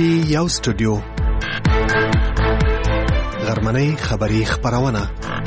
یو سټوډیو غرمنۍ خبری خبرونه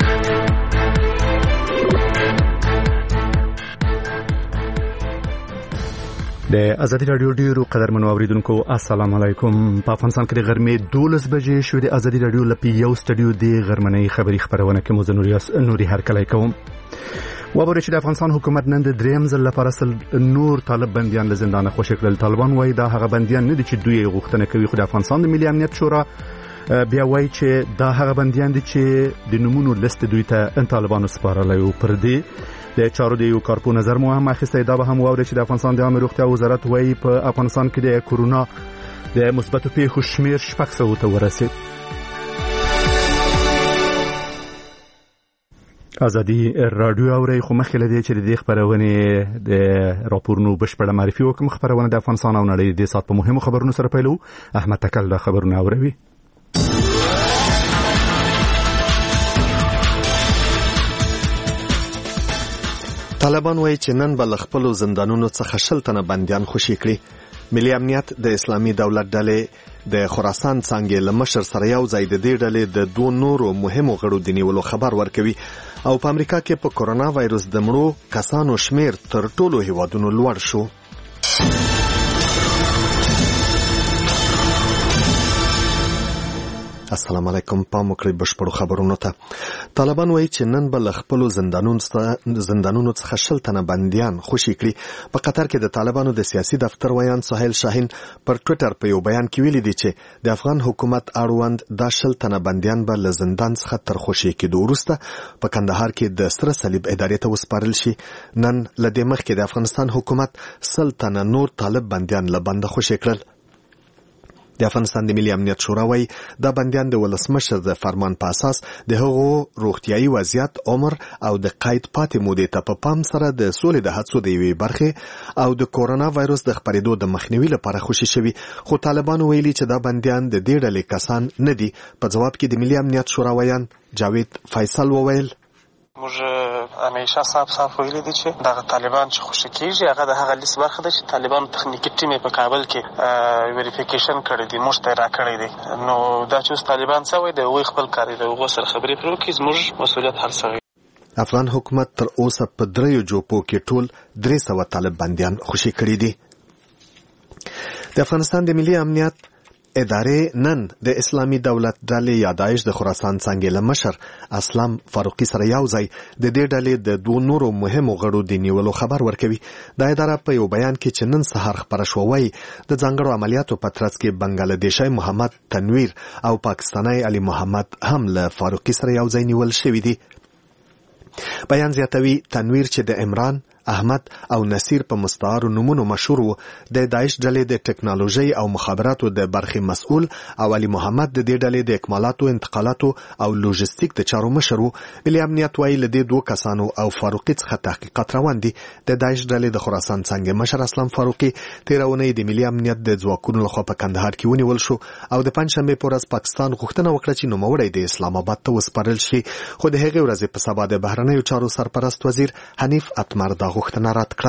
د ازادي رادیو ډیرو قدرمنو اوریدونکو السلام علیکم. په افغانستان کې د غرمې 12 بجې شوې د ازادي رادیو لپاره یو سټوډیو د غرمنۍ خبری خبرونه کې مو نوري هرکلی کوم. وبره چې د افغانستان حکومت نن د دریم ځل لپاره نور طالب بنديان له زندانه خوشی کړل. طالبان وایي دا هغه بنديان نه دي چې دوی غوښتنه کوي، خو د افغانستان د ملي امنیت شورا بیا وایي چې دا هغه بنديان دي چې د نمونو لیست دوی ته طالبانو سپارلی او پر دې د چارو د یو کارپو نظر مو هم اخیستی. دا به هم واورئ چې د افغانستان د عامه روغتیا وزارت وایي په افغانستان کې د کورونا د مثبتو پیښو شمیر 600 ته ورسید. ازادي رادیو اوري خو مخکې لدی چې د خبرونه د راپورونو بشپړه معرفي وکم. خبرونه د افغانستان او نړۍ د سات په مهمو خبرونو سره پیلو. احمد تکل د خبرونه اوروي. طالبان وایي چې نن به خپل زندانونو څخه 10 تنه بنديان خوشي کړي. ملي امنیت د اسلامي دولت ډلې د خراسان څنګه لمشر سره یو ځای د دې ډلې د دوه نورو مهمو غړو د نیولو خبر ورکوي او په امریکا کې په کورونا وایروس د مړو کسانو شمیر تر ټولو هیوادونو لوړ شو. السلام علیکم. پام وکړئ بشپړو خبرونو ته. طالبان وایي چې نن به خپل زندانونو څخه 10 تنه بنديان خوشي کړي. په قطر کې د طالبانو د سیاسي دفتر ویان سهیل شاهین پر ټوئیټر په یو بیان کې ویلي دي چې د افغان حکومت اړوند دا 10 تنه بنديان به له زندان څخه تر خوشي کېدو وروسته په کندهار کې د سره صلیب ادارې ته وسپارل شي. نن له دې مخکې د افغانستان حکومت 10 تنه نور طالب بنديان له بنده خوشي کړل. د افغانستان د ملي امنیت شورا وایي دا بنديان د ولسمشر د فرمان په اساس د هغو روغتيایي وضعیت، عمر او د قید پاتې مودې ته په پام سره د سولې د هڅو د یوې برخې او د کورونا وایروس د خپرېدو د مخنیوي لپاره خوشي شوي. خو طالبانو ویلي چې دا بنديان د دې ډلې کسان نه دي. په جواب کې د ملي امنیت شورا ویان جاوید فیصل وویل موږ همیشه صاحب ویلي دي چې دا طالبان چې خوشي کیږي هغه د هغه لیست برخه ده چې طالبان تخنیکی ټیم په کابل کې ویریفیکیشن کړی دی، موږ ته راکړی دی. نو دا چې طالبان څه وایي د هغوی خپل کار دی، د هغو سره خبرې پرې وکړي. زموږ مسؤلیت هر څه وي. افغان حکومت تر اوسه په 3 جوپو کې ټول 300 طالب بنديان خوشي کړي دي. د افغانستان د ملي امنیت ادارې نن د اسلامي دولت ډلې یادایش د خراسان څنګه لمشر اسلام فاروقي سره یو ځای د دې ډلې د دوه نورو مهمو غړو د نیولو خبر ورکوي. د اداره په یو بیان کې چې نن سهار خبر شوی د ځانګړو عملیاتو په ترڅ کې بنگلادیشي محمد تنویر او پاکستاني علي محمد هم له فاروقي سره یو ځای نیول شوی دی. بیان زیاتوي تنویر چې د عمران، احمد او نصیر په مستعارو نومونو مشهور وو، د داعش ډلې د ټکنالوژي او مخابراتو د برخې مسؤل او علي محمد د دې ډلې د اکمالاتو، انتقالاتو او لوجستیک د چارو مشر وو. ملي امنیت وایي له دې دوه کسانو او فاروقي څخه تحقیقات روان دي. د داعش ډلې د خراسان څنګه مشر اسلام فاروقي تیرونی د ملي امنیت د ځواکونو لخوا په کندهار کې ونیول شو او د پنځشنبه په ورځ پاکستان غوښتنه وکړه چې نوموړی د اسلام آباد ته وسپارل شي، خو د هغې ورځې په سبا د بهرنیو چارو سرپرست وزیر حنیف اتمر دا غوښتنه رد کړه.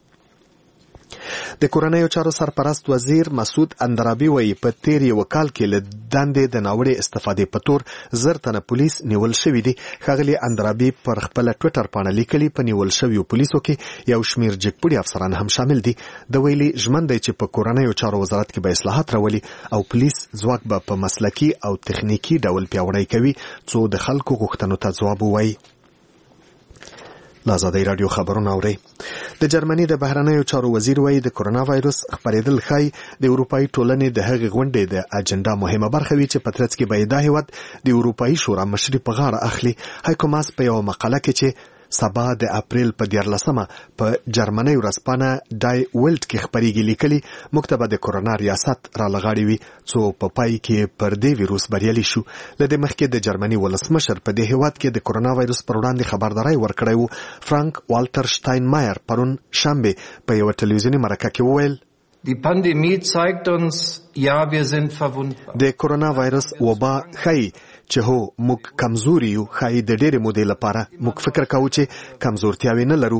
د کورنیو چارو سرپرست وزیر مسعود اندرابي وایي په تیر یو کال کې له دندې د ناوړې استفادې په تور 10 تنه پولیس نیول شوي دي. ښاغلي اندرابي پر خپل ټوئیټر باندې لیکلي په نیول شویو پولیسو کې یو شمیر جګپوړي افسران هم شامل دي. د ویلي ژمن دی چې په کورنیو چارو وزارت کې به اصلاحات راولي او پولیس ځواک به په مسلکي او تخنیکی ډول پیاوړی کوي څو د خلکو غوښتنو ته ځواب ووایي. ازادي رادیو خبرونه اوري. د جرمني د بهرنیو چارو وزیر وایي د کورونا وایروس خپرېدل ښایي د اروپایي ټولنې د هغې غونډې د اجنډا مهمه برخه وي چې په ترڅ کې به دا هیواد د اروپایي شورا مشري په غاړه اخلي. هایکو ماس په یو مقاله کې چې سبا د اپریل په 14 په جرمني ورځپاڼه ډای ولټ کې خبريږي لیکلي موږ ته به د کورونا ریاست را لغاړي وي څو په پای کې پر دې ویروس بریالي شو. له دې مخکې د جرمني ولسمشر په دې هیواد کې د کورونا وایروس پر وړاندې خبرداري ورکړی وو. فرانک والټر شتاینمایر پرون شنبه په یو ټلویزیوني مرکه کې وویل Die Pandemie zeigt uns, ja, wir sind verwundbar. د کورونا وایروس وبا ښایي چې هو موږ کمزوري یو. ښایي د ډېرې مودې لپاره موږ فکر کوو چې کمزورتیاوې نه لرو.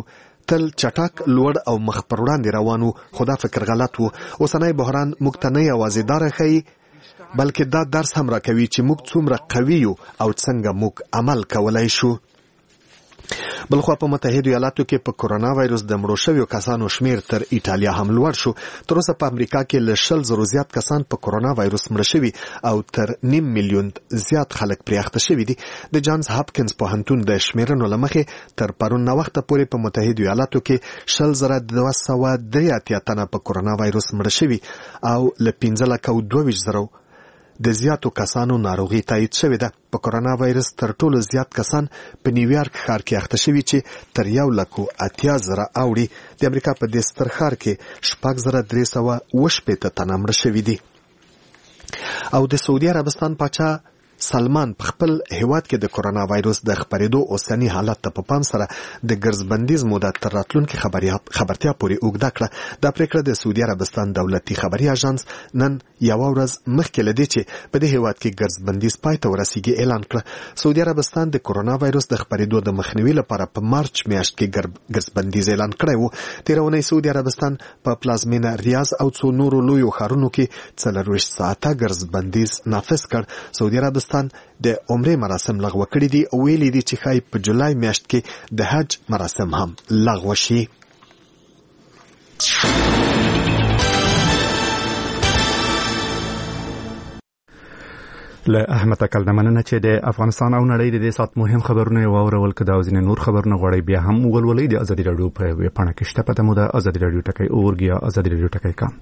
تل چټک لوړ او مخ پر وړاندې روان وو، خو دا فکر غلط وو. اوسنی بحران موږ ته نه یوازې دا راښیي بلکې دا درس هم راکوي چې موږ څومره قوي یو او څنګه موږ عمل کولای شو. بلخوا په متحده ایالاتو کې په کرونا وایرس د مړو شویو کسانو شمیر تر ایټالیا هم لوړ شو. تر اوسه په امریکا کې له 100,000 زیات کسان په کرونا وایرس مړه شوي او تر 1.5 میلیون زیات خلک پرې اخته شوي دي. د جانز هاپکینز پوهنتون د شمیرنو له مخې تر پرون وخته پورې په متحده ایالاتو کې 20,283 تنه په کرونا وایرس مړه شوي او له 15,22,000 د زیاتو کسانو ناروغي تایید شوې ده. په کرونا وایرس تر ټولو زیات کسان په نیویارک ښار کې اخته شوي چې تر 1,80,000 اوړي. د امریکا په دې ستر ښار کې 6,380 تنه مړه شوي دي. او د سعودي عربستان پاچا سلمان په خپل هیواد کې د کرونا وایرس د خپرېدو اوسنی حالت ته په پام سره د ګرځبندیز موده تر راتلونکي خبرتیا پورې اوږده کړه. دا پریکړه د سعودي عربستان دولتي خبري اژانس نن یوه ورځ مخکې له دې چې په دې هیواد کې ګرځبندیز پای ته ورسیږي اعلان کړه. سعودي عربستان د کرونا وایرس د خپرېدو د مخنیوي لپاره په مارچ میاشت کې ګرځبندیز اعلان کړی و. تېره اونۍ سعودي عربستان په پلازمینه ریاض او څو نورو لویو ښارونو کې 24 ساعته ګرځبندیز نافذ کړ. سعودي عربستان د عمرې مراسم لغوه کړي دي او ویلي دي چې ښایي په جولای میاشت کې د حج مراسم هم لغوه شي. له احمد اکل مننه چې د افغانستان او نړۍ د دې سات مهم خبرونه واورول کده او ځینې نور خبرونه غواړي بیا هم ولولئ د ازادي رادیو په ویب پاڼه کې شته. پته مو ده ازادي رادیو ټکی اورګ یا ازادي رادیو ټکی کام.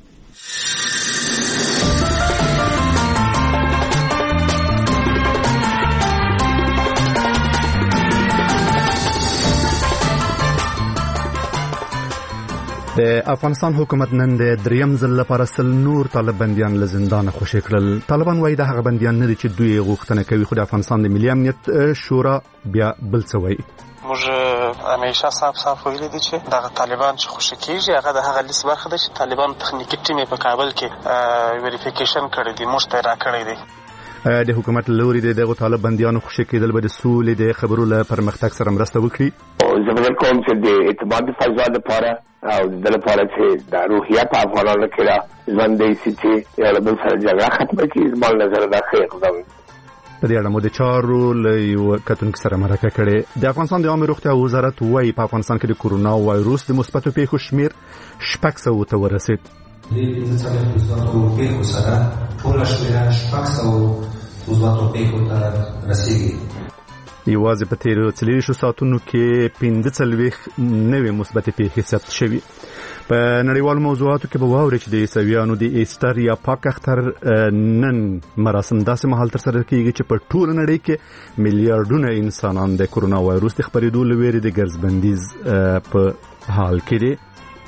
د افغانستان حکومت نن د دریم ځل لپاره 100 نور طالب بندیان له زندانه خوشي کړل. طالبان وایي د هغه بندیان نه دي چې دوی غوښتنه کوي، خو د افغانستان د ملي امنیت شورا بیا بل څه وایي. موږ همیشه صاحب ویلي دي چې دغه طالبان چې خوشي کیږي هغه د هغه لیست برخه ده چې طالبان تخنیکی ټیم په کابل کې ویریفیکیشن کړی دی، موږ ته راکړی دی. د حکومت لوري دغه طالب بندیانو خوشي کېدل به د سولې د خبرو له پرمختګ سره مرسته وکړي. زموږ کوم چې د اعتماد فضا لپاره او د لپاره چې د روحیه په افغانانو کې را ژوندۍ سي چې یو بل سره جګړه ختمه کړي. زما نظر دا ښه اقدام. په دې اړه مو د چارو له یو کتونکو سره مرکه کړې. د افغانستان د عامه روغتیا وزارت وایي په افغانستان کې د کرونا وایرس د مثبتو پیښو شمیر 600 ته ورسید. د څلورو مثبتو پیښو سره ټول شمیر 600 مثبتو پیښو ته رسیدي. یوازې په تیرو 40 ساعتونو کې 45 نوې مثبتې پیښې ثبت شوې. په نړیوالو موضوعاتو کې به واورئ چې د عیسویانو د ایسټر یا پاک اختر نن مراسم داسې مهال ترسره کیږي چې په ټوله نړۍ کې میلیارډونه انسانان د کرونا وایرس د خپرېدو له ویرې د ګرځبندیز په حال کې دي.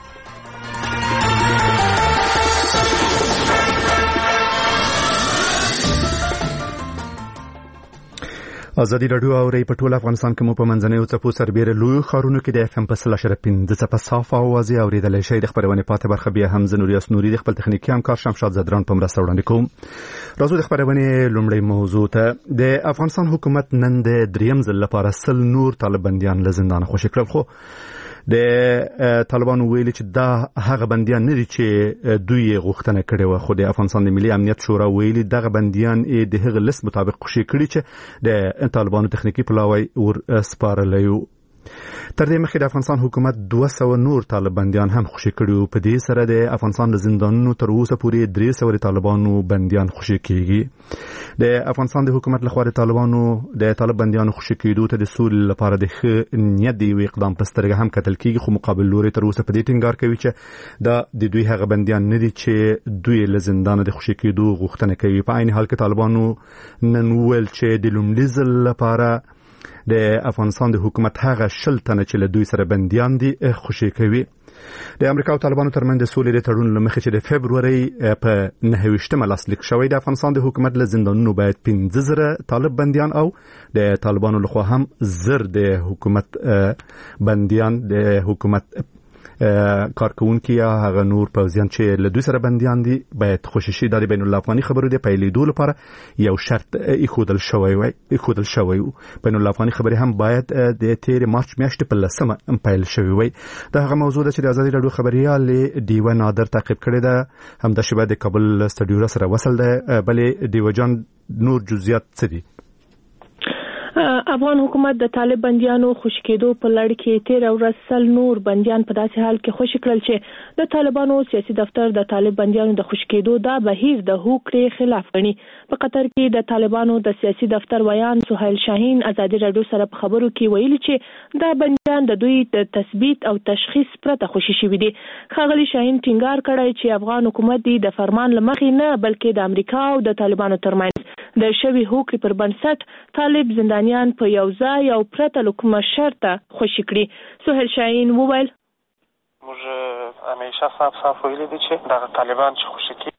ازادي رادیو اوري په ټول افغانستان کې مو په منځنیو څپو سربېره لوی ښارونو کې د FM په 100.5 په صافه आवाज اوریدلای شئ. د خبرونه پاتې برخه بیا هم زنوریاس نوري د خپل تخنیکی همکار شمشاد زدران په مرسته وړاندې کوم. راځو د خبرونه لومړی موضوع ته. د افغانستان حکومت نن د دریم ځل لپاره 100 نور طالب بندیان له زندان خوشي کړل. خو د طالبانو ویلي چې دا هغه بندیان نه دي چې دوی غوښتنه کړې و، خو د افغانستان د ملي امنیت شورا ویلي دغه بندیان د هغه لیست مطابق خوشي کړي چې د طالبانو تخنیکی پلاوی ور سپارلی و. تر دې مخکې د افغانستان حکومت 200 نور طالب بندیان هم خوشي کړي. په دې سره د افغانستان د زندانونو تر اوسه پورې 300 طالبانو بندیان خوشي کیږي. د افغانستان د حکومت لخوا د طالب بندیانو خوشي کېدو ته د سولې لپاره د ښه نیت دی اقدام په سترګه هم کتل کیږي، خو مقابل لوري تر اوسه په دې ټینګار کوي چې دا د دوی هغه بندیان نه دي چې دوی له زندان د خوشي کېدو غوښتنه کوي. په عین حال کې طالبانو نن ویل چې د لومړي ځل لپاره د افغانستان د حکومت هغه 100 تنه چې له دوی سره بندیان دي خوشي کوي. د امریکا او طالبانو ترمنځ د سولې د تړون لمخې چې د فبروري په 29 لاسلیک شوی د افغانستان د حکومت له زندانونو باید 15,000 طالب بندیان او د طالبانو لخوا هم زر د حکومت بندیان د حکومت کارکونکي یا هغه نور پوځیان چې له دوی سره بنديان دي باید خوششي د بین الافغاني خبرو د پیلېدو لپاره یو شرط ایښودل شوی وي. بین الافغاني خبرې هم باید د تیر مارچ میاشتې په 10 پیل شوی وي. دا هغه موضوع ده چې د ازادي راډیو خبريال دیوه نادر تعقیب کړی ده. هم د شبه د کابل استودیو سره وصل ده. بلې دیوه جان نور جزئیات څه دي؟ افغان حکومت د طالب بنديانو خوشی کېدو په لړ کې 13 ورځ نور بنديان په داسې حال کې خوشی کړل چې د طالبانو سیاسي دفتر د طالب بنديانو د خوشی کېدو دا بهیر د هوکړې خلاف غني. په قطر کې د طالبانو د سیاسي دفتر ویان سهیل شاهین ازادي راډیو سره په خبرو کې ویلي چې دا بنديان د دوی د تثبیت او تشخیص پرته خوشی شوي دي. ښاغلي شاهین ټینګار کړی چې افغان حکومت د فرمان لمخې نه بلکې د امریکا او د طالبانو ترمنځ د شوی هوکړې پر بنسټ طالب زندانیان په یو ځای او پرته له کومه شرطه خوشي کړي. سهیل شاهین وویل موږ همیشه صاف ویلي دي چې دغه طالبان چې خوشي کیږي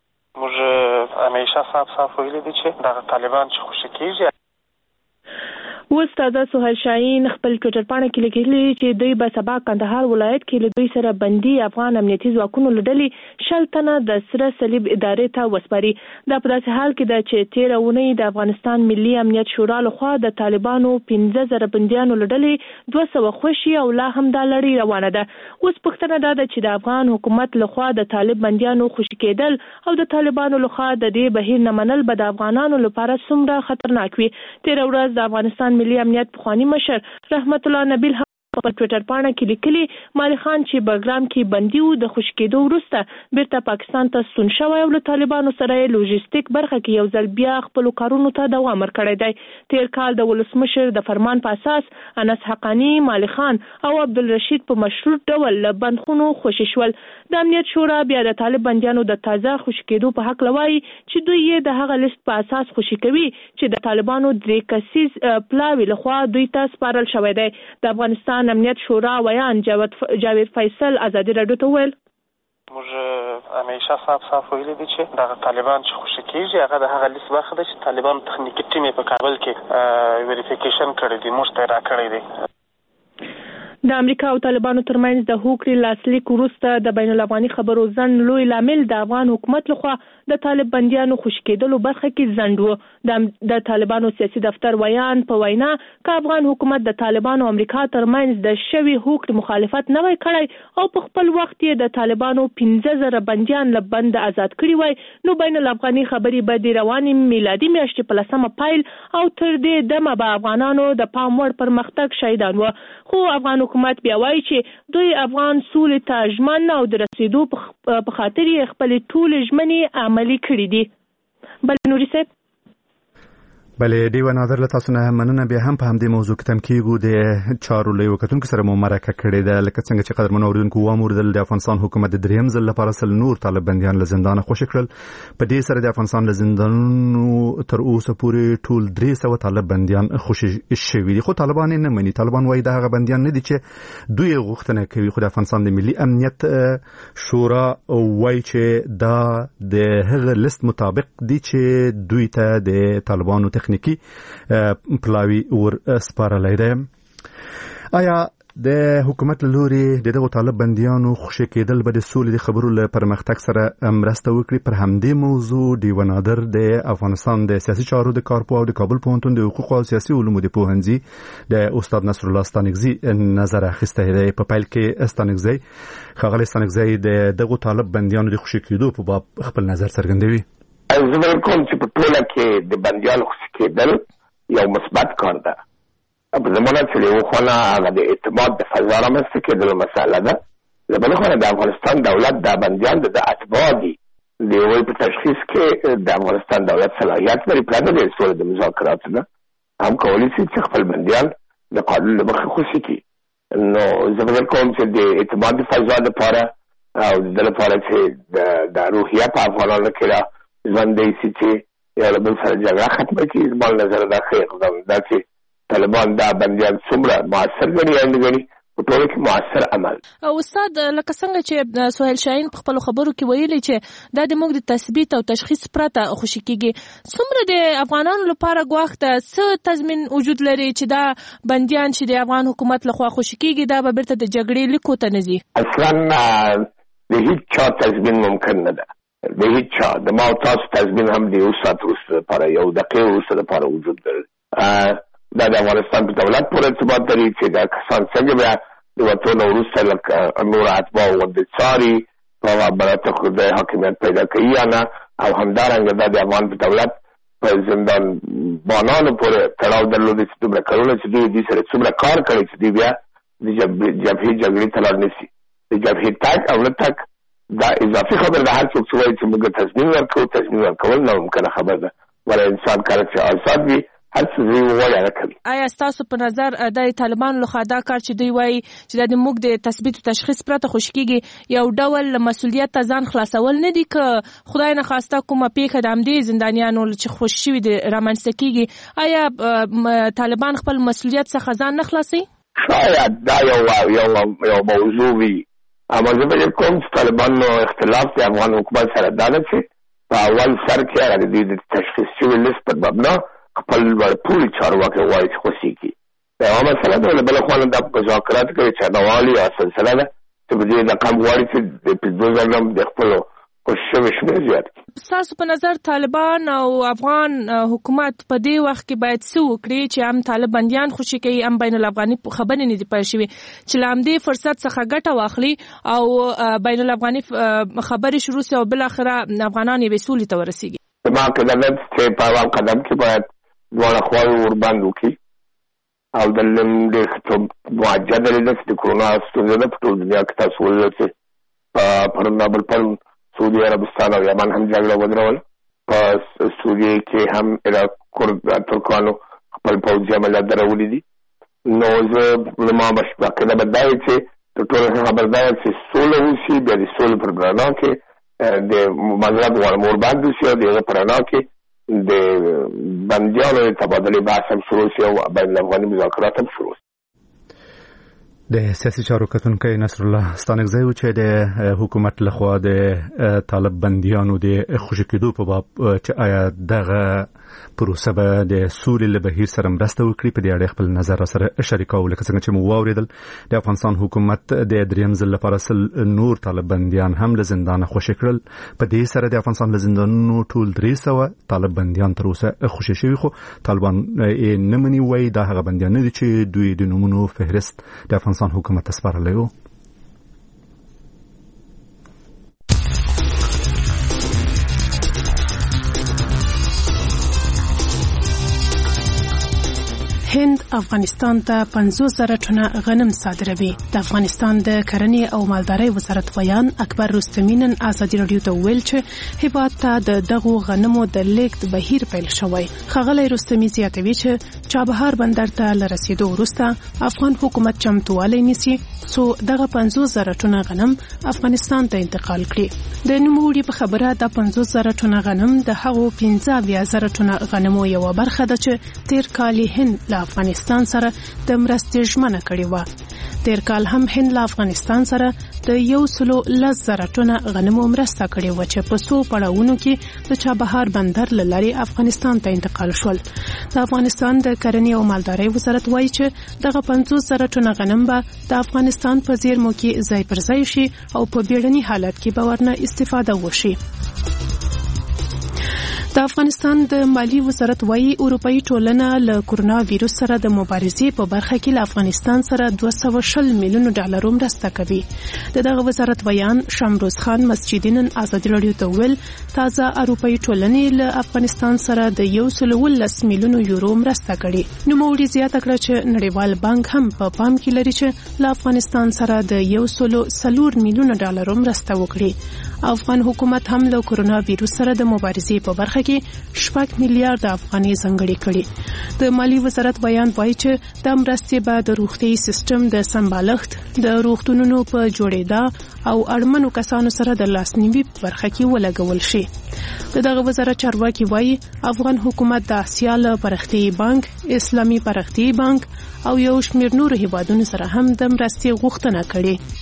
اوس تازه سهیل شاهین خپل ټویټر پاڼه کې لیکلي چې دوی به سبا کندهار ولایت کې له دوی سره بندي افغان امنیتي ځواکونو له ډلې 60 تنه د سره صلیب ادارې ته وسپاري. دا په داسې حال کې ده چې 13 اونۍ د افغانستان ملي امنیت شورا لخوا د طالبانو 15,000 بنديانو له ډلې 200 خوشي او لا هم دا لړۍ روانه ده. اوس پوښتنه ده چې د افغان حکومت لخوا د طالب بنديانو خوشي کېدل او د طالبانو لخوا د دې بهیر نه منل به د افغانانو لپاره څومره خطرناک وي. 13 ورځ د افغانستان ملي امنیت پخوانی مشر رحمت الله نبیل په ټویټر پاڼه کې لیکلي مالي خان چې بګرام کې بندي و د خوشی کېدو وروسته بیرته پاکستان ته ستون شوی او له طالبانو سره لوجستیک برخه کې یو ځل بیا خپل کارونو ته دوام ورکړی دی. تیر کال د ولسمشر د فرمان په اساس انس حقانی، مالي خان او عبدالرشید په مشروط ډول له بندخونو خوشي شول. د امنیت شورا بیا د طالب بنديانو د تازه خوشي کېدو په حق لوي چې دوی یې د هغه لیست په اساس خوشي کوي چې د طالبانو د کسیز پلاوی لخوا دوی ته سپارل شوی دی. د افغانستان امنیت شورا ویان جاوید فیصل ازادي راډیو ته ویل موږ همیشه صاف ویلي دي چې دغه طالبان چې خوشي کېږي هغه د هغه لیست برخه ده چې طالبانو تخنیکي ټیم په کابل کې ویریفیکیشن کړی دی، موږ ته راکړی دی. د امریکا او طالبانو ترمنځ د هوکړې لاسلیک وروسته د بین الافغاني خبرو ځنډ لوی لامل د افغان حکومت لخوا د طالب بنديانو خوشي کېدلو برخه کې ځنډ و. د طالبانو سیاسي دفتر ویان په وینا ک افغان حکومت د طالبانو او امریکا ترمنځ د شوی هوکړې مخالفت نه وای کړی او په خپل وخت یې د طالبانو 15,000 بنديان له بند آزاد کړي وای نو بین الافغاني خبري به د رواني میلادي میاشتې په 10 پیل او تر دې دمه به افغانانو د پام وړ پرمختګ شهیدان و. خو افغان حکومت بیا وایي چې دوی افغان سولې ته ژمن او د رسیدو په خاطر یې خپل ټول ژمنې عملي کړې دي. بل نوري صاحب بلې دیوه نادر له تاسو نه مننه. بیا هم په همدې موضوع کې تم کېږو د چارو له وکتونکو سره مو مرکه کړې ده. لکه څنګه چې قدرمن اوریدونکو واموردل د افغانستان حکومت د دریم ځل لپاره سل نور طالب بنديان له زندانه خوشي کړل. په دې سره د افغانستان له زندانونو تر اوسه پورې ټول 300 طالب بنديان خوشي شوي دي. خو طالبان نه مني. طالبان وایي دا هغه بنديان نه دي چې دوی غوښتنه کوي. خو د افغانستان د ملي امنیت شورا وایي چې دا د هغه لیست مطابق دي چې دوی ته د طالبانو تخنیکی پلاوی ور سپارلای دی. آیا د حکومت لوري دغه طالب بنديانو خوشي کېدل به د سولې د خبرو له پرمختګ سره مرسته وکړي؟ پر همدې موضوع دیوه نادر د افغانستان د سیاسي چارو د کارپوه او د کابل پوهنتون د حقوق او سیاسي علومو د پوهنځي د استاد نصر الله ستانکزي نظر اخیسته دی. په پیل کې ستانکزي ښاغلی ستانکزي دغه طالب بنديانو د خوشي کېدو په باب خپل نظر څرګندوي. زه کوم چې په ټوله کې د بنديانو خوشي کېدل یو مثبت کار ده. په زمانه چې یو خونه هغه د اعتماد د فضا رامنځته کېدلو مسله ده. له بلې خوا د افغانستان دولت د بنديان د اتباع دي د یوې په تشخیص کې د افغانستان دولت صلاحیت لري پرته د سولې د مذاکراتو نه هم کولی شي چې خپل بنديان د قانون له مخې خوشي کړي. نو زه فکر کوم چې د اعتماد د فضا لپاره او د لپاره چې د روحیه په افغانانو کې را ژوندی شي چې یو له بل سره جګړه ختمه کړي. زما له نظره دا ښه اقدام ده چې طالبان دا بندیان څومره مؤثر ګڼي یا نه ګڼي په ټولو کې مؤثر عمل. استاد لکه څنګه چې سهیل شاهین په خپل خبرو کې ویلي چې دا د موږ د تثبیت او تشخیص پرته خوشي کېږي، څومره د افغانانو لپاره ګواښ ته څه تضمین وجود لري چې دا بندیان چې د افغان حکومت لخوا خوشي کېږي دا به بیرته د جګړې لیکو ته نه ځي؟ اصلا د هیڅ چا تضمین ممکن نه ده، د هیڅ چا د ما او تاسو تضمین هم د یو ساعت وروسته لپاره یو دقیقې وروسته لپاره وجود لري. دا د افغانستان په دولت پورې ارتباط لري چې دا کسان څنګه بیا د وطن وروسته لکه نور اتباع غوندې څاري په برابر د حاکمیت پیدا کوي یا نه، او همدارنګه دا د افغان په دولت په زندان بانانو پورې تړاو درلودي چې دومره کلونه چې دوی سره څومره کار کړی چې دوی بیا د جبهې جګړې ته لاړ نه شي. د جبهې تګ او نه تګ دا اضافي خبر ده. هر څوک وایي چې موږ تضمین ورکوو، تضمین ورکول ناممکنه خبر ده، ولې انسان کار چې آزاد وي هر څه دوی ووایي هغه کوي. آیا ستاسو په نظر د طالبانو لخوا دا کار چې دوی وایي چې دا د موږ د تثبیت او تشخیص پرته خوشي کېږي یو ډول مسؤلیت ته ځان خلاصول نه دي که خدای نه خواسته کومه پیښه د همدې زندانیانو چې خوشي شوي دي رامنځته کېږي؟ آیا طالبان خپل مسؤلیت څخه ځان نه خلاصوي؟ شاید دا یو موضوع وي، اما زه به کوم چې طالبانو اختلاف د افغان حکومت سره دا ده چې په اول سر کې هغه د دوی د تشخیص شوي لیست پر مبنا خپل ټول چارواکي وایي چې خوشي کړي. دا یوه مسله ده. بله خوا دا مذاکرات کوي چې نوالي او سلسله ده چې په دې رقم غواړي چې د 50,000 نه د خپلو خوشي شوي شمېر زیات کړي. ستاسو په نظر طالبان او افغان حکومت په دې وخت کې باید څه وکړي چې هم طالب بندیان خوشي کوي، هم بین الافغاني خبرې نه دي پیل شوي چې له همدې فرصت څخه ګټه واخلي او بین الافغاني خبرې شروع شي او بالاخره افغانان یې سولې ته ورسیږي؟ زما قدم ده چې په اول قدم کې باید دواړه خواوې ورباندې وکړي او د لومړي معجده لیده چې د کرونا ستونزه ده په ټول دنیا کې تاسو ولیدل چې پرون بل سعودي عربستان او یمن هم جګړه ودرول، په سوریه کې هم عراق ترکانو خپل پوځي عملیات درولي دي. نو زه زما عقیده به دا وي چې تر ټولو خبردار چې سوله وشي، بیا د سولې پر رڼا کې د مذهب غواړم ورباندې شي او د هغه پر رڼا کې د بندیانو د تبادلې بحث هم شروع شي او بین الافغاني مذاکرات هم شروع شي. د سیاسي چارو کتونکی نصر الله ستانکزی و چې د حکومت لخوا د طالب بندیانو د خوشي کېدو په باب چې آیا دغه پروسه به د سولې له بهیر سره مرسته وکړي په دې اړه خپل نظر سره شریکو. لکه څنګه چې مو واوریدل د افغانستان حکومت د دریم ځل لپاره نور طالب بندیان هم له زندان خوشي کړل. په دې سره د افغانستان له زندانونو ټول 300 طالب بندیان تر اوسه خوشي شوي، خو طالبان یې نه مني، وایي دا هغه بندیان نه دي چې دوی د نومونو فهرست د افغانستان حکومت ته سپارلی و. هند افغانستان ته 50,000 ټنه غنم صادروي. د افغانستان د کرنې او مالدارۍ وزارت ویان اکبر رستمی نن ازادي رادیو ته ویل چې هیواد ته د دغو غنمو د لیږد بهیر پیل شوی. ښاغلی رستمی زیاتوي چې چابهار بندر ته له رسیدو وروسته افغان حکومت چمتووالی نیسي څو دغه 50,000 ټنه غنم افغانستان ته انتقال کړي. د نوموړي په خبره د 50,000 ټنه غنم د هغو 15,000 ټنه غنمو یو برخه ده چې تیر کال هند افغانستان سره د مرستې ژمنه کړې و. تیر کال هم هند له افغانستان سره د 110,000 ټنه غنمو مرسته کړې و چې په څو پړاوونو کې د چابهار بندر له لارې افغانستان ته انتقال شول. د افغانستان د کرنې او مالدارۍ وزارت وایي چې دغه 50,000 ټنه غنم به د افغانستان په زیرمو کې ځای پر ځای شي او په بیړني حالت کې به ورنه استفاده وشي. د افغانستان د مالی وزارت وایي اروپאי ټولنه له کرونا وایرس سره د مبارزې په برخه کې له افغانستان سره 240 میلیون ډالر مرسته کوي. دغه وزارت ویان شمروز خان مسجدي نن ازادي رادیو ته ویل تازه اروپאי ټولنې له افغانستان سره د 110 میلیون یورو مرسته کړي. نو موږ زیاته کړه چې نړیوال بانک هم په پام کې لري چې له افغانستان سره د 104 میلیون ډالر مرسته وکړي. افغان حکومت هم له کرونا وایرس سره د مبارزې په برخه برخه کې 6 میلیارډ افغانۍ ځانګړي کړي. د مالی وزارت بیان وایي چې د مرستې به د روغتي سیستم د سمبالښت، د روغتونونو په جوړېدا او اړمنو کسانو سره د لاسنیوي برخه کې ولګول شي. دغه وزارت چارواکي وایي افغان حکومت د آسیا له پرختیايي بانک، اسلامي پرختیايي بانک او یو شمېر نورو هیوادونو سره هم د مرستې غوښتنه کړې.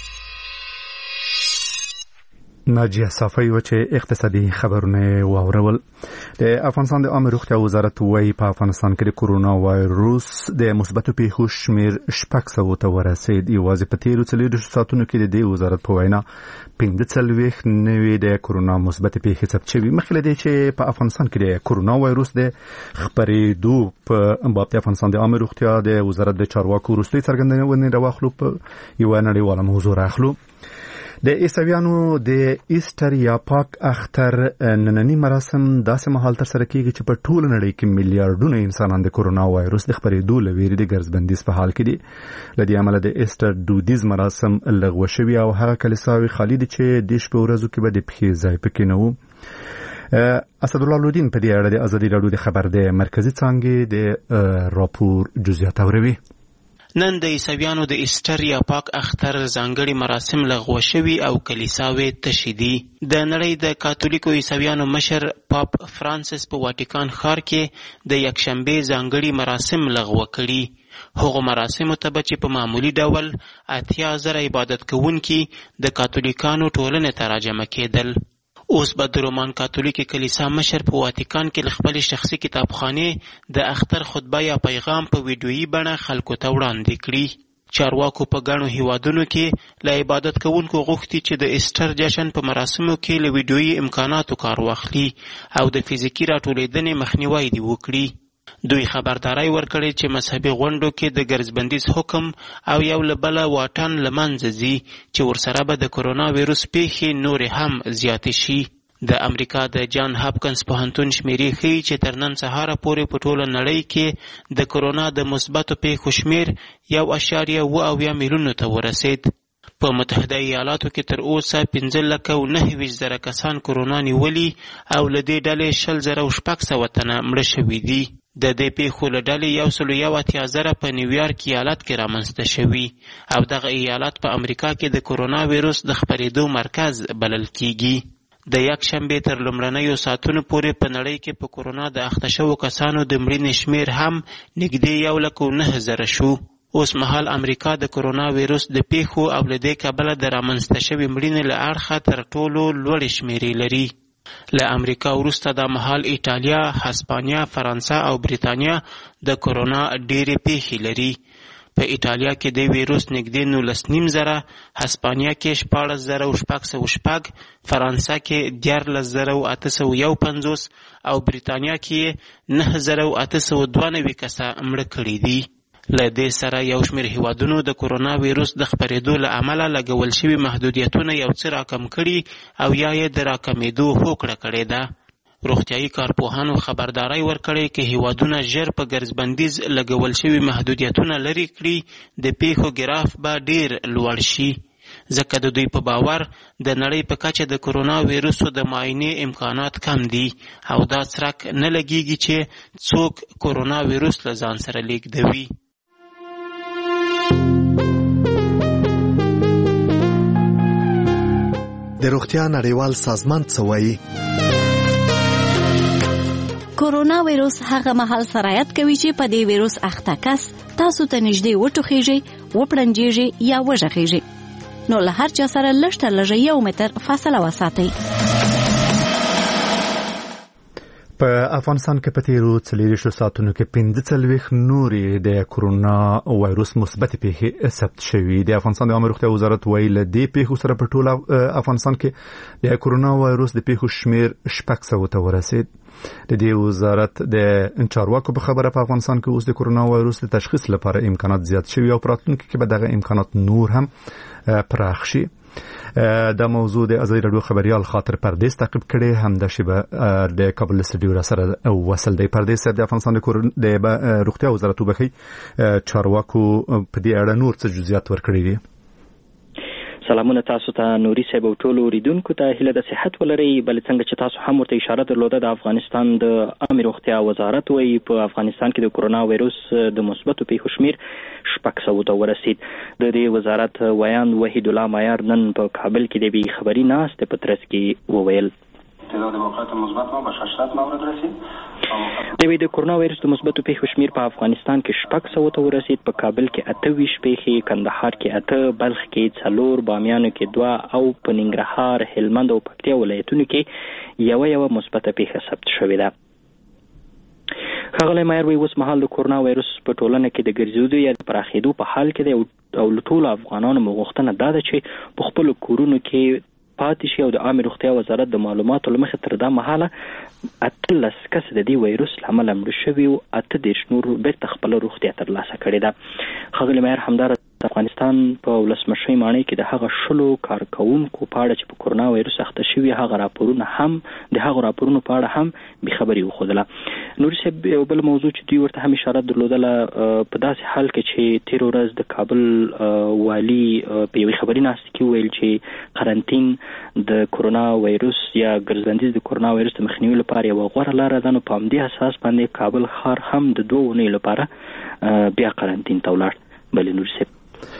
ناجیه صافی و چې اقتصادي خبرونه واورول. د افغانستان د عامه روغتیا وزارت وایي په افغانستان کې د کورونا وایروس د مثبتو پیښو شمیر 600 ته ورسید. یوازې په تیرو 24 ساعتونو کې د دې وزارت په وینا 45 نوې د کورونا مثبت پیښې ثبت شوي. مخکې له چې په افغانستان کې د کورونا وایروس د خپرېدو په باب د افغانستان د عامه روغتیا د وزارت د چارواکو وروستۍ څرګندونې راواخلو په یو نړیواله موضوع راخلو. د عیسویانو د ایسټر یا پاک اختر نننی مراسم داسې مهال تر سره کیږي چې په ټول نړۍ کې میلیارډونه انسانان د کورونا وایروس د خپرېدو له ویرې د ګرځبندیز په حال کې دي. له دې امله د ایسټر دودیز مراسم لغوه شوي او هغه کلیساوي خالي دي چې د شپې ورځو کې به د پښې ځای پکې نه و. اسدالله لودین په دې اړه د ازادي راډیو د خبر د مرکزی څانګې د راپور جزئیات اوروي. نن د عیسویانو د ایسټر یا پاک اختر ځانګړي مراسم لغوه شوي او کلیساوي تشې دي. د نړۍ د کاتولیکو عیسویانو مشر پاپ فرانسیس په واټیکان ښار کې د یکشنبې ځانګړي مراسم لغوه کړي. هغو مراسمو ته به چې په معمولي ډول 80,000 عبادت کوونکي د کاتولیکانو ټولنې ته راجمع کېدل. اوس به د رومان کاتولیکي کلیسا مشر په واتیکان کې له خپلې شخصي کتابخانې د اختر خطبه یا پیغام په ویډیویي بڼه خلکو ته وړاندې کړي. چارواکو په ګڼو هیوادونو کې له عبادت کوونکو غوښتي چې د ایسټر جشن په مراسمو کې له ویډیویي امکاناتو کار واخلي او د فزیکي راټولېدنې مخنیوی دې وکړي. دوی خبرداري ورکړې چې مذهبي غونډو کې د ګرځبندیز حکم او یو له بله واټن له منځه ځي چې ورسره به د کورونا ویروس پیښې نورې هم زیاتې شي. د امریکا د جان هاپکنس پوهنتون شمیرې ښیي چې تر نن سهاره پورې په ټوله نړۍ کې د کورونا د مثبتو پیښو شمیر 1.7 میلیونو ته ورسید. په متحده ایالاتو کې تر اوسه 15,09,000 کسان کورونا نیولي او له دې ډلې 20,600 تنه مړه شوي دي. د دې پیښو له ډلې 181,000 په نیویارک ایالت کې رامنځته شوي او دغه ایالت په امریکا کې د کورونا ویروس د خپرېدو مرکز بلل کیږي. د یکشنبې تر لومړنیو ساعتونو پورې په نړۍ کې په کورونا د اخته شوو کسانو د مړینې شمیر هم نږدې 1,09,000 شو. اوس مهال امریکا د کورونا ویروس د پیښو او له دې کبله د رامنځته شوې مړینې له اړخه تر ټولو لوړې شمیرې لري. له امریکا وروسته دا مهال ایټالیا، هسپانیا، فرانسه او بریتانیا د کورونا ډېرې پیښې لري. په ایټالیا کې د ویروس نږدې 19,000، هسپانیا کې 14,606، فرانسه کې 14,851 او بریتانیا کې 9,892 کسه مړه کړي دي. له دې سره یو شمېر هیوادونو د کورونا ویروس د خپرېدو له امله لګول شوي محدودیتونه یو څه راکم کړي او یا یې د راکمېدو هوکړه کړې ده. روغتیايي کارپوهانو خبرداری ورکړی که هیوادونه ژر په ګرځبندیز لګول شوي محدودیتونه لرې کړي د پیښو ګراف به ډېر لوړ شي، ځکه د دوی په باور د نړۍ په کچه د کورونا ویروسو د معاینې امکانات کم دي او دا څرک نه لګیږي چې څوک کورونا ویروس له ځان سره لیږدوي. د روغتیا نړیوال سازمان څه وایي؟ کورونا ویروس هغه مهال سرایت کوي چې په دې ویروس اخته کس تاسو ته نږدې وټوخیږي، وپړنجیږي یا وژغیږي. نو له هر چا سره لږ تر لږه 1 متر فاصله وساتئ. په افغانستان کې په تیرو 24 ساعتونو کې 45 نورې د کورونا وایروس مثبت پیښې ثبت شوې. د افغانستان د عامه روغتیا وزارت وایي له دې پیښو سره په ټول افغانستان کې د کورونا وایروس د پیښو شمیر 600 ته ورسید. د دې وزارت د چارواکو په خبره په افغانستان کې اوس د کورونا وایروس د تشخیص لپاره امکانات زیات شوي او په راتلونکي کې به دغه امکانات نور هم پراخ شي. دا موضوع د ازادي راډیو خبريال خاطر پردیس تعقیب کړي، همدا شیبه د کابل استودیو را سره وصل دی. پردیس د افغانستان د روغتیا وزارت وبخي چارواکو په دې اړه نور څه جزئیات ورکړي دي؟ سلامونه تاسو ته نوري صاحب او ټول اوریدونکو ته هیله د صحت ولرئ. بل څنګه چې تاسو هم ورته اشاره درلوده د افغانستان د عامه روغتیا وزارت وایي په افغانستان کې د کرونا وایروس د مثبتو پیښو شمیر 600 ته ورسید. د دې وزارت ویان وحید الله معیار نن په کابل کې د بي خبري ناستې په ترڅ کې وویل تعداد واقعات مثبت ما به 600 مورد رسید. د کرونا وایروس د مثبتو پیښو شمیر په افغانستان کې 600 ته ورسید. په کابل کې 28 پیښې، کندهار کې 8، بلخ کې 4، بامیانو کې 2 او په ننګرهار، هلمند او پکتیا ولایتونو کې یو مثبته پیښه ثبت شوې ده. ښاغلی مایر وایي اوس مهال د کرونا وایروس په ټولنه کې د ګرځېدو یا د پراخېدو په حال کې دی او له ټولو افغانانو مو غوښتنه دا ده چې په خپلو کورونو کې پاتې شي او د عامه روغتیا وزارت د معلوماتو له مخې تر دا مهاله 18 کس د دې وایروس له امله مړه شوي او 18 نور بېرته خپله روغتیا ترلاسه کړې ده. ښاغلی مایر همداراز د افغانستان په ولسمشۍ ماڼۍ کې د هغه 10 کارکوونکو په اړه چې په کرونا وایروس اخته شوي هغه راپورونه په اړه هم بېخبري وښودله. نوري صاحب یو بل موضوع چې دوی ورته هم اشاره درلودله په داسې حال کې چې تېره ورځ د کابل والي په یوې خبري ناستې کې وویل چې قرنطین د کرونا وایروس یا ګرځندیز د کرونا وایروس د مخنیوي لپاره یوه غوره لاره ده. نو په همدې اساس باندې کابل ښار هم د 2 اونیو لپاره بیا قرنطین ته ولاړ. بلې نوري صاحب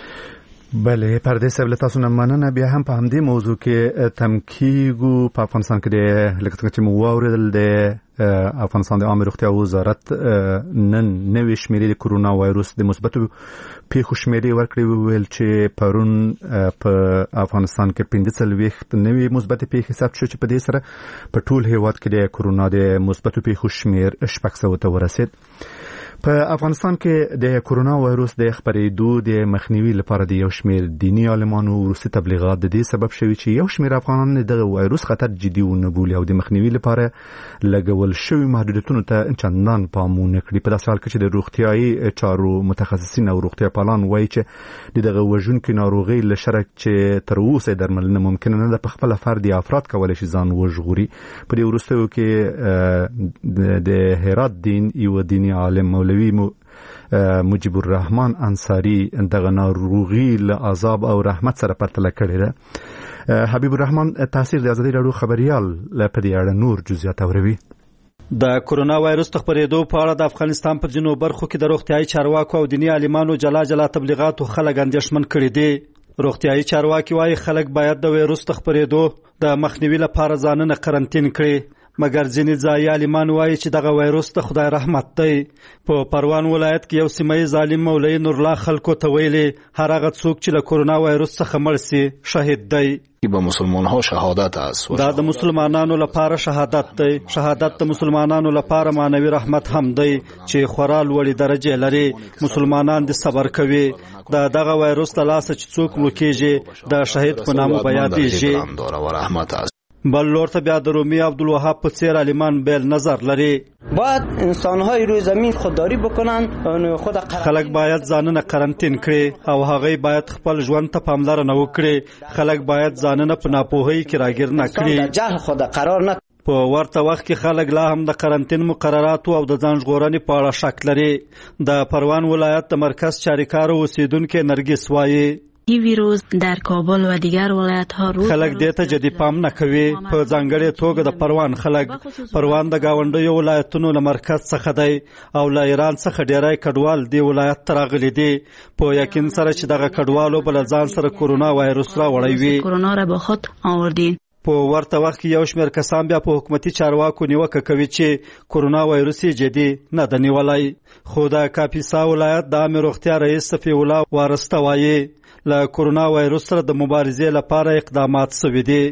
بله پردې صاحب له تاسو نه مننه. بیا هم په همدې موضوع کې تم کیږو. په افغانستان کې د لکه څنګه چې مو واورېدل د افغانستان د عامه روغتیا وزارت نن نوې شمیرې د کرونا وایروس د مثبتو پیښو شمیرې ورکړې. ویل چې پرون په افغانستان کې 45 نوې مثبتې پیښې ثبت شو چې په دې سره په ټول هیواد کې د کرونا د مثبتو پیښو شمیر 600 ته ورسید. په افغانستان کې د کرونا وایروس د خپرېدو د مخنیوي لپاره د یو شمېر دیني عالمانو وروستي تبلیغات د دې سبب شوي چې یو شمېر افغانان د وایروس خطر جدي ونه بولي او د مخنیوي لپاره لګول شوي محدودیتونو ته چندان پام ونه کړي. په داسې حال کې چې د روغتیایي چارو متخصصین او روغتیا پالان وایي چې دغه وژونکې ناروغۍ له شره چې تر اوسه درملنه ممکنه نه ده په خپله فردي افراد کولی شي ځان وژغوري. په دې وروستیو کې د هرات دین یو دیني عالم مولوي مجيب الرحمن انصاری دغه ناروغي له عذاب او رحمت سره پرتله کړې ده. حبیب الرحمن تاثیر د ازادي راډیو خبريال په دې اړه نور جزئیات اوروي. د کرونا وایروس خپرېدو په اړه د افغانستان په ځینو برخو کې د روغتیايي چارواکو او دیني عالمانو جلا تبلیغات او خلک اندېښمن کړي دي. روغتیايي چارواکي وايي خلک باید د وایروس خپرېدو د مخنیوي لپاره ځانونه قرنطین کړي. مګر ځینې ځایي عالمان وایي چې دغه وایروس د خدای رحمت دی. په پروان ولایت کې یو سیمه‌ییز عالم مولوي نورالله خلکو ته ویلي هر هغه څوک چې له کرونا وایروس څخه مړ سي شهید دی. با مسلمان‌ها شهادت است. دا د مسلمانانو لپاره شهادت دی. شهادت د مسلمانانو لپاره معنوي رحمت هم دی چې خورا لوړې درجه لري. مسلمانان د صبر کوي. دغه وایروس د لاسه چې څوک مړ کېږي د شهید په نامه بیادېږي. بل لور ته بیا د رومي عبدالوهاب په څیر عالمان بیل نظر لري. باید انسان‌های روی زمین خودداری بکنن. خلک باید ځانونه قرنطین کړي او هغوی باید خپل ژوند ته پاملرنه وکړي. خلک باید ځانونه په ناپوهۍ کې راګیر نه کړي. جهل خود قرار نه. په ورته وخت کې خلک لا هم د قرنطین مقرراتو او د ځان ژغورنې په اړه شک لري. د پروان ولایت د مرکز چاریکار اوسیدونکي نرګس وایي این ویروس در کابل و دیگر ولایت ها روز خلک دې ته جدي پام نه کوي. په ځانګړې توګه د پروان خلک پروان د گاونډیو ولایتونو له مرکز څخه دی او له ایران څخه ډیری کډوال دی ولایت ته راغلي دي په یقین سره چې دغه کډوالو بل ځان سره کرونا وایروس راوړی وي. کرونا را به خود آوردین. په ورته وخت کې یو شمېر کسان بیا په حکومتي چارواکو نیوکه کوي چې کرونا وایروس یې جدي نه ده نیولی. خو د کاپیسا ولایت د عامې روغتیا رئیس صفي الله وارسته وایي له کرونا وایروس سره د مبارزې لپاره اقدامات شوي دي.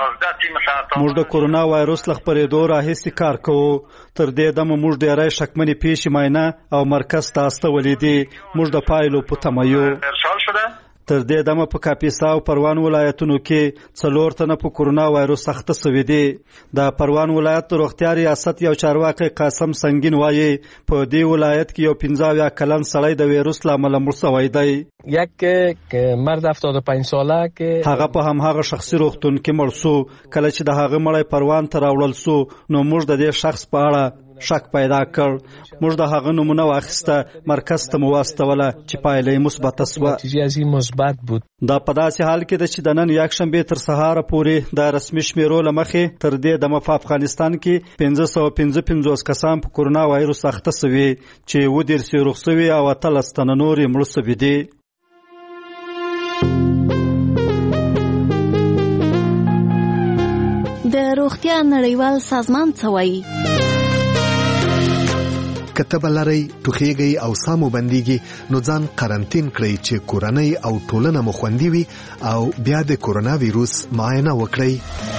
موږ د کرونا وایروس له خپرېدو راهیسې کار کوو. تر دې دمه موږ ډېری شکمنې پیښې معاینه او مرکز ته استولې دي. موږ د پایلو په تمه یو. تر دې دمه په کاپیسا او پروان ولایتونو کې 4 تنه په کرونا وایروس اخته شوي دي. د پروان ولایت د روغتیا ریاست یو چارواکي قاسم سنگین وایي په دې ولایت کې یو 15 کلن سړی د وایروس له امله مړ شوی دی. یک مرد 75 ساله کې هغه په هماغه شخصي روغتون کې مړ شو. کله چې د هغه مړی پروان ته راوړل شو نو موږ د دې شخص په اړه شک پیدا کړ. موږ د هغه نمونه واخیسته، مرکز ته مو واستوله چې پایله یې مثبته شوه. نتیجه مثبت بود. دا په داسې حال کې ده چې د نن یکشنبې تر سهاره پورې د رسمي شمیرو له مخې تر دې دمه په افغانستان کې 555 کسان په کورونا وایرس اخته شوي چې 19 روغ شوي او 13 تنه نور یې مړه شوي دي. د روغتیا نړیوال سازمان څه وایي؟ کتب لري ټوخیږي او سامو بنديږي نو ځان قرنټین کړئ چې کورنۍ او ټولنه مو خوندي وي او بیا د کورونا وایروس معاینه وکړئ.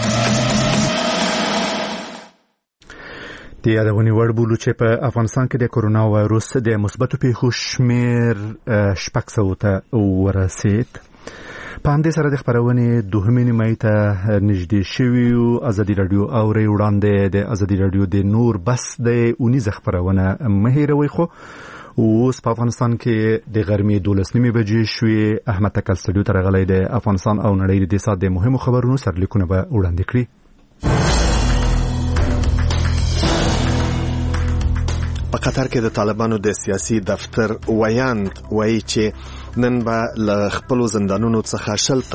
د یادونې وړ بولو چې په افغانستان کې د کورونا وایروس د مثبتو پیښو شمیر 600 ته ورسید. په همدې سره د خبرونې دوهمې نیمایي ته نږدې شوي یو. ازادي راډیو اوري وړاندې د ازادي راډیو د نور بس د اونیزه خبرونه مه هېروئ. خو اوس په افغانستان کې د غرمې 12 بجې شوې. احمد تکل سټوډیو ته راغلی د افغانستان او نړۍ د سات د مهمو خبرونو سرلیکونه به وړاندې کړي. په قطر کې د طالبانو د سیاسي دفتر ویاند وایي چې نن به له خپلو زندانونو څخه 10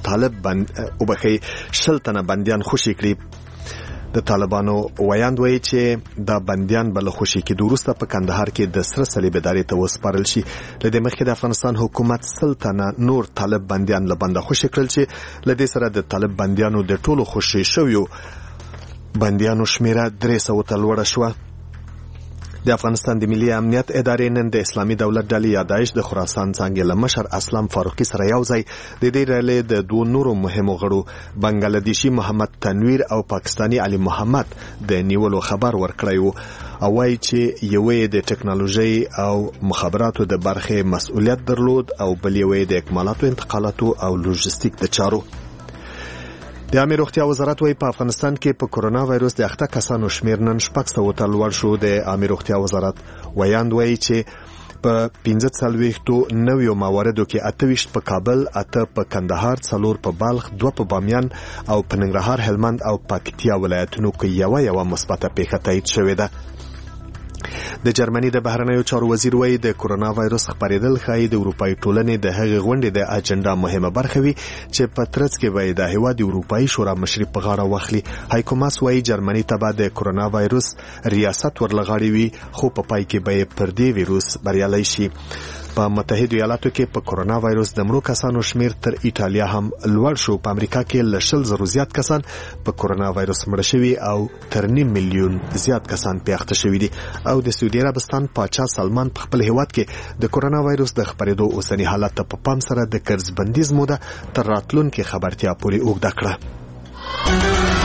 تنه بندیان خوشي کړي. د طالبانو ویاند وایي چې دا بندیان به له خوشي کېدو وروسته په کندهار کې د سره صلیب ادارې ته وسپارل شي. له دې مخکې د افغانستان حکومت 10 تنه نور طالب بندیان له بنده خوشي کړل چې له دې سره د طالب بندیانو د ټولو خوشي شویو بندیانو شمیره 300 ته لوړه شوه. د افغانستان د ملي امنیت ادارې نن د اسلامي دولت ډلې یادایش د خراسان څانګې له مشر اسلام فاروقي سره یو ځای د دې ډلې د دوه نورو مهمو غړو بنگلادیشي محمد تنویر او پاکستانی علي محمد د نیولو خبر ورکړی و او وایي چې یوې د ټکنالوژي او مخابراتو د برخې مسؤلیت درلود او بل یوې د اکمالاتو انتقالاتو او لوجستیک د چارو. د عامه روغتیا وزارت وايي په افغانستان کې په کورونا وایروس د اخته کسانو شمیر نن 600 ته لوړ شو. د عامه روغتیا وزارت ویاند وایي چې په 15 نویو مواردو کې 28 په کابل، 8 په کندهار، 4 په بلخ، 2 په بامیان او په ننګرهار، هلمند او پکتیا ولایتونو کې یو مثبته پیښه تایید شوې ده. د جرمني د بهرنیو چارو وزیر وایي د کورونا وایروس خپرېدل ښایي د اروپایي ټولنې د هغې غونډې د اجنډا مهمه برخه وي چې په ترڅ کې به د هېواد د اروپایي شورا مشري په غاړه واخلي. هایکو ماس وایي جرمني ته به د کورونا وایروس ریاست ورلغاړي وي خو په پای کې به یې پر دې ویروس بریالی شي. په متحده ایالاتو کې په کورونا وایروس د مړو کسانو شمیر تر ایټالیا هم لوړ شو. په امریکا کې له 100,000 زیات کسان په کورونا وایروس مړه شوي او تر 1.5 ملیون زیات کسان په اخته شوي دي. او د سعودي عربستان پاچا سلمان په خپل هیواد کې د کورونا وایروس د خپرېدو اوسنی حالت ته په پام سره د قرض بندیز موده تر راتلونکي خبرتیا پورې اوږده کړه.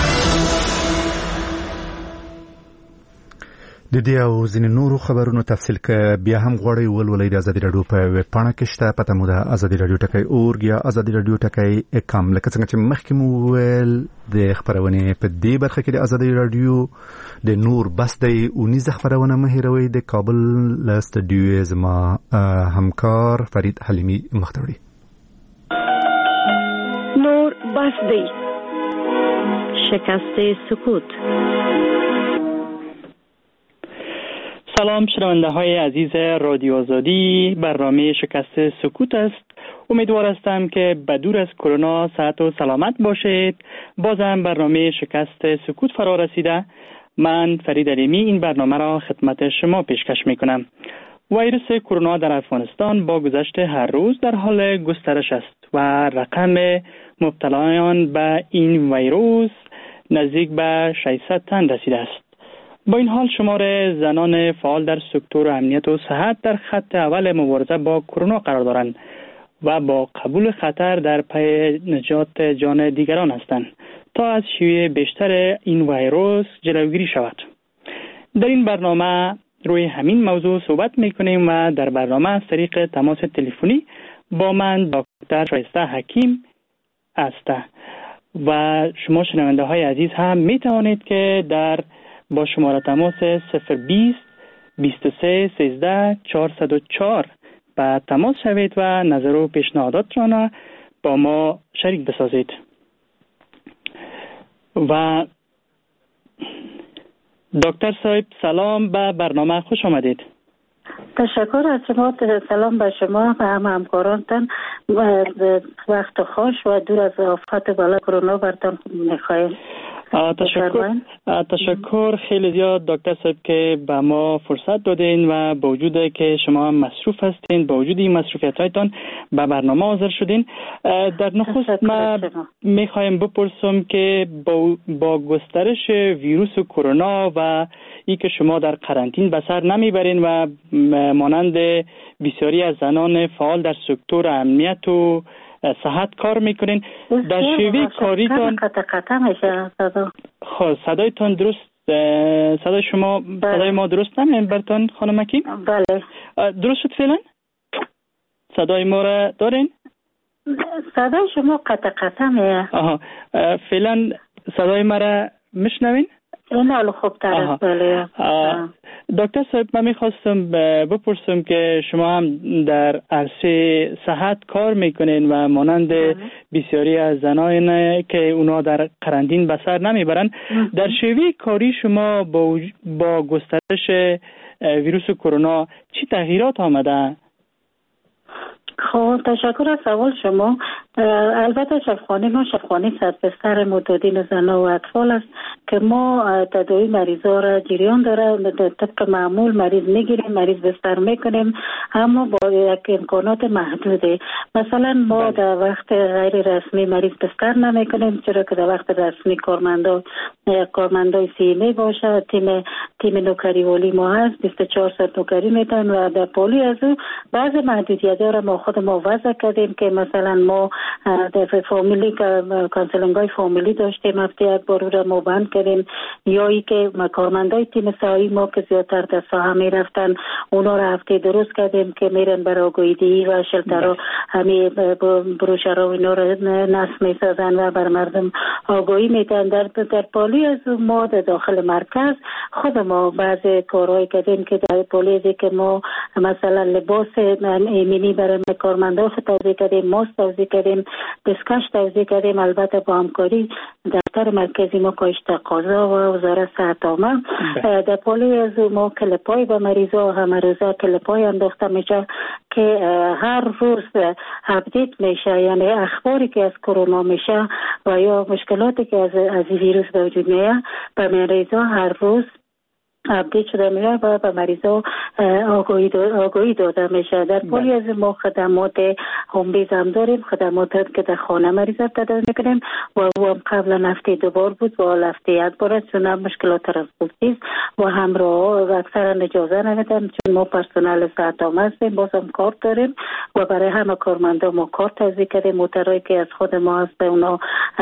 د دې او ځینې نورو خبرونو تفصیل کې بیا هم غواړئ ولولئ د ازادي راډیو په ویب پاڼه کې شته. پته مو ده ازادي راډیو ټکی اورګ یا ازادي راډیو ټکی کام. لکه څنګه چې مخکې مو ویل د خبرونې په دې برخه کې د ازادي راډیو د نور بس د اونیزه خبرونه مه هېروئ. د کابل له سټډیو زما همکار فرید حلیمی مختوری. نور بس دی شکست سکوت. سلام شنونده های عزیز رادیو آزادی، برنامه شکست سکوت است. امیدوار هستم که بدور از کرونا صحت و سلامت باشید. بازم برنامه شکست سکوت فرا رسیده. من فرید علیمی این برنامه را خدمت شما پیشکش می کنم. ویروس کرونا در افغانستان با گذشت هر روز در حال گسترش است و رقم مبتلایان به این ویروس نزدیک به 600 تن رسیده است. با این حال شمار زنان فعال در سکتور امنیت و صحت در خط اول مبارزه با کرونا قرار دارند و با قبول خطر در پی نجات جان دیگران هستند تا از شیوع بیشتر این ویروس جلوگیری شود. در این برنامه روی همین موضوع صحبت میکنیم و در برنامه از طریق تماس تلفنی با من دکتر شایسته حکیم است و شما شنونده های عزیز هم می توانید که با شماره تماس 020 23 13 404 با تماس شوید و نظر و پیشنهادات را با ما شریک بسازید. و دکتر صاحب سلام، به برنامه خوش آمدید. تشکر از شما. سلام به شما و همکارانتان. وقت خوش و دور از آفات بالا کرونا برتان میخوایم. تشکر خیلی زیاد دکتر صاحب که به ما فرصت دادین و با وجود که شما هم مصروف هستین، با وجود این مصروفیت هایتان به برنامه حاضر شدین. در نخست ما میخوایم بپرسم که با گسترش ویروس کرونا و ای که شما در قرنطین به سر نمیبرین و مانند بسیاری از زنان فعال در سکتور امنیت و صحت کار میکنین، در شیوه کاریتان صدایتان درست، صدای شما صدای ما درست نمیاد برتان خانم حکیم؟ بله درست شد فعلا؟ صدای ما را دارین؟ صدای شما قطع میاد. فعلا صدای ما را میشنوین؟ این حال خوب تر است. بله. دکتر صاحب من میخواستم بپرسم که شما هم در عرصه صحت کار میکنین و مانند بسیاری از زنان که اونا در قرنطین به سر نمیبرن، در شیوه کاری شما با گسترش ویروس کرونا چی تغییرات آمده؟ خب تشکر از سوال شما. البته شفاخانه ما شفاخانه صد بستر معتادین زنان و اطفال است که ما تداوی مریضا را جریان داره. طبق معمول مریض میگیریم، مریض بستر میکنیم، اما با یک امکانات محدوده. مثلا ما در وقت غیر رسمی مریض بستر نمیکنیم، چرا که در وقت رسمی کارمندای سیمی باشه، تیم نوکری ولی ما هست، 24 ساعت نوکری میتن و در پولی از او بعض محدودیت ها را ما خود ما وضع کردیم که مثلا ما در فامیلی کانسلینگ های فامیلی داشتیم، هفته یک بار را ما بند کردیم، یا ای که کارمندای تیم سایی ما که زیادتر در ساحه میرفتن اونا را هفته درست کردیم که میرن برای آگاهی و شلتر و همین بروشر و اینا را نصب میسازن و بر مردم آگاهی میدن. در پالی از ما در داخل مرکز خود ما بعضی کارهای کردیم که در پالی از که ما مثلا لباس ایمنی برای کارمندا توزیع کردیم، ماسک توزیع کردیم، دستکش توزیع کردیم، البته با همکاری دفتر مرکزی ما کاهش تقاضا و وزارت صحت عامه. در پالی از ما کلپای به مریضا همه روزه کلپای انداخته میشه که هر روز اپدیت میشه، یعنی اخباری که از کرونا میشه و یا مشکلاتی که از ویروس به وجود میاد به مریضا هر روز اپدیت شده میشه و به مریضا آگاهی داده میشه. در پالی از ما خدمات هوم بیز هم داریم، خدمات که در خانه مریضا تداوی میکنیم و او هم قبلا هفته 2 بار بود و هفته 1 بار است، چون مشکلات ترانسپورتی و همراه اکثرا اجازه نمیدن، چون ما پرسنل صحت عامه هستیم، باز هم کارت داریم و برای همه کارمندا ما کارت توزیع کردیم. موترایی که از خود ما هست اونا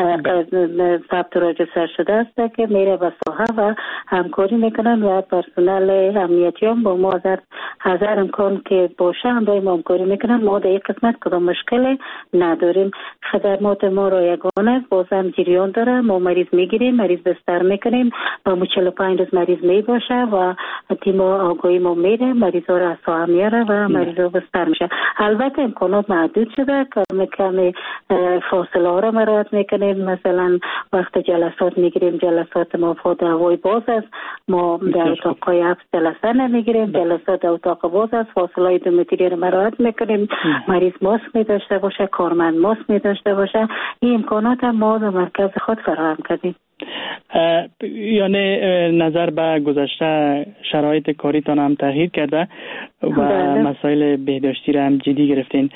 ثبت و راجستر شده است که میره به ساحه و همکاری میکنن و پرسنل امنیتی هم با ما هزار امکان که باشه هم باید ما همکاری میکنن. ما در یک قسمت کدام مشکل نداریم. خدمات ما را یگانه بازم جریان داره. ما مریض میگیریم، مریض بستر میکنیم، با 45 روز مریض میباشه و تیم آگاهی ما میره، مریضا را از ساحه میاره و مریضا بستر میشه. البته امکانات محدود شده، کمی فاصله ها را مراعات میکنیم. مثلا وقت جلسات میگیریم، جلسات ما فاضل هوای باز است، ما در اتاقای 7 جلسه نمیگیریم، جلسات در اتاق باز است، فاصله های 2 متری را مراعات میکنیم، مریض ماسک میداشته باشه، کارمند ماسک میداشته باشه. این امکانات ما در مرکز خود فراهم کردیم. یعنی نظر به گذشته شرایط کاریتان هم تغییر کرده و مسائل بهداشتی را هم جدی گرفتین.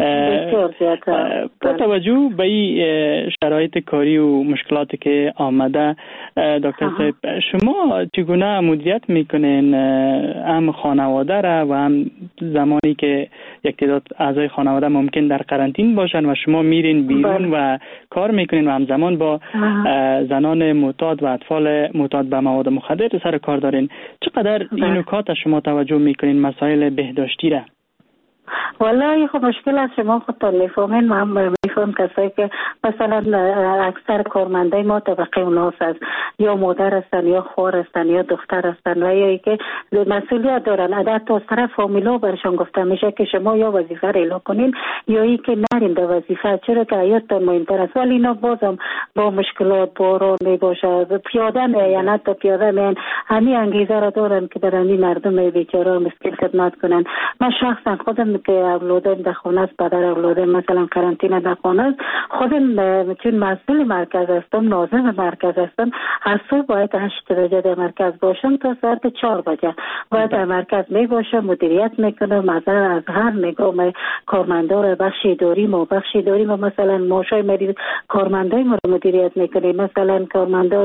با توجه به این شرایط کاری و مشکلاتی که آمده، دکتر صاحب شما چگونه مدیریت میکنین هم خانواده را و هم زمانی که یک تعداد اعضای خانواده ممکن در قرنطین باشن و شما میرین بیرون و کار میکنین و همزمان با زنان معتاد و اطفال معتاد به مواد مخدر سر کار دارین، چقدر این نکات شما توجه میکنین مسائل بهداشتی را؟ والله خب مشکل از شما خودتان میفهمین، من میفهم کسایی که مثلا اکثر کارمندای ما طبقه اوناس هست یا مادر هستن یا خواهر هستن یا دختر هستن و یا که مسئولیت دارن. حتی از طرف فامیلا برشان گفته میشه که شما یا وظیفه را اعلام کنین یا ای که نرین در وظیفه، چرا که حیاتتان مهمتر است. ولی اینا بازم با مشکلات باران می باشه، پیاده میان، حتی پیاده میان، همین انگیزه را دارن که در همین مردم بیچاره مسکین خدمت کنن. من شخصا خودم که اولادم در خانه است، پدر اولادم مثلا قرنطینه در خانه است، خودم چون مسئول مرکز هستم، ناظم مرکز هستم، از صبح باید 8 بجه در مرکز باشم تا ساعت 4 بجه باید در مرکز می باشم، مدیریت میکنم از هر نگاه کارمندا را. بخش اداری ما مثلا ماشای مریض کارمندای ما رو مدیریت میکنیم. مثلا کارمندا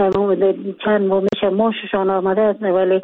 چند ماه میشه ماششان آمده ولی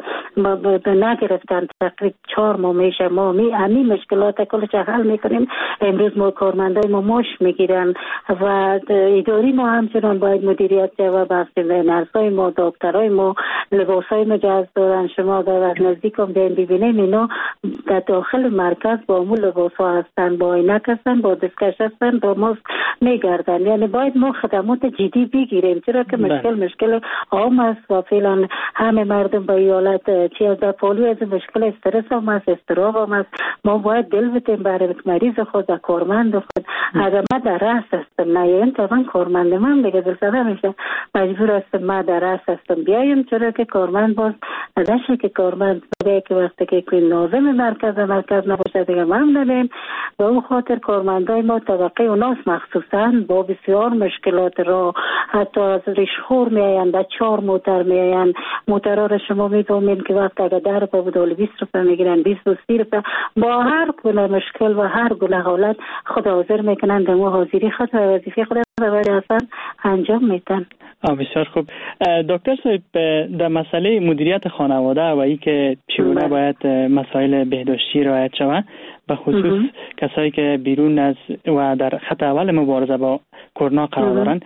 نگرفتن، تقریبا 4 ماه میشه ما همین مشکلات کلش حل میکنیم. امروز ما کارمندای ما ماش میگیرن و اداری ما همچنان باید مدیریت و بخش نرسای ما، دکترای ما، لباسای ما جهاز دارن. شما در نزدیک هم ببینید اینا در داخل مرکز با مو لباس ها هستن، با عینک هستن، با دستکش هستن، با ماسک میگردن. یعنی باید ما خدمات جدی بگیریم، چرا که مشکل عام است و فعلا همه مردم با ایالت چی از پولیو از مشکل استرس هم است، اضطراب هم است. ما باید دل بدیم برای مریض خود، در کارمند خود. اگر ما در رأس هستم نیایم تا من کارمند من دیگه دلزده میشه، مجبور هستم ما در رأس هستم بیایم، چرا که کارمند باز ندشه که کارمند بگه که وقتی که کوی ناظم مرکز نباشه دیگه ما هم ندیم. و اون خاطر کارمندای ما طبقه اوناس مخصوصا با بسیار مشکلات را، حتی از ریشخور میاین، در 4 موتر میاین. موترها را شما میدونید که وقت اگر 10 روپه بود 20 روپه میگیرن، 20 و 30 روپه. با هر گونه مشکل و هر گونه حالت خود حاضر میکنن در ما حاضری خود و وظیفه خود را اصلا انجام میدن. بسیار خوب. دکتر صاحب، در مسئله مدیریت خانواده و ای که چگونه باید مسائل بهداشتی رعایت شود، به خصوص کسایی که بیرون از و در خط اول مبارزه با کرونا قرار دارند،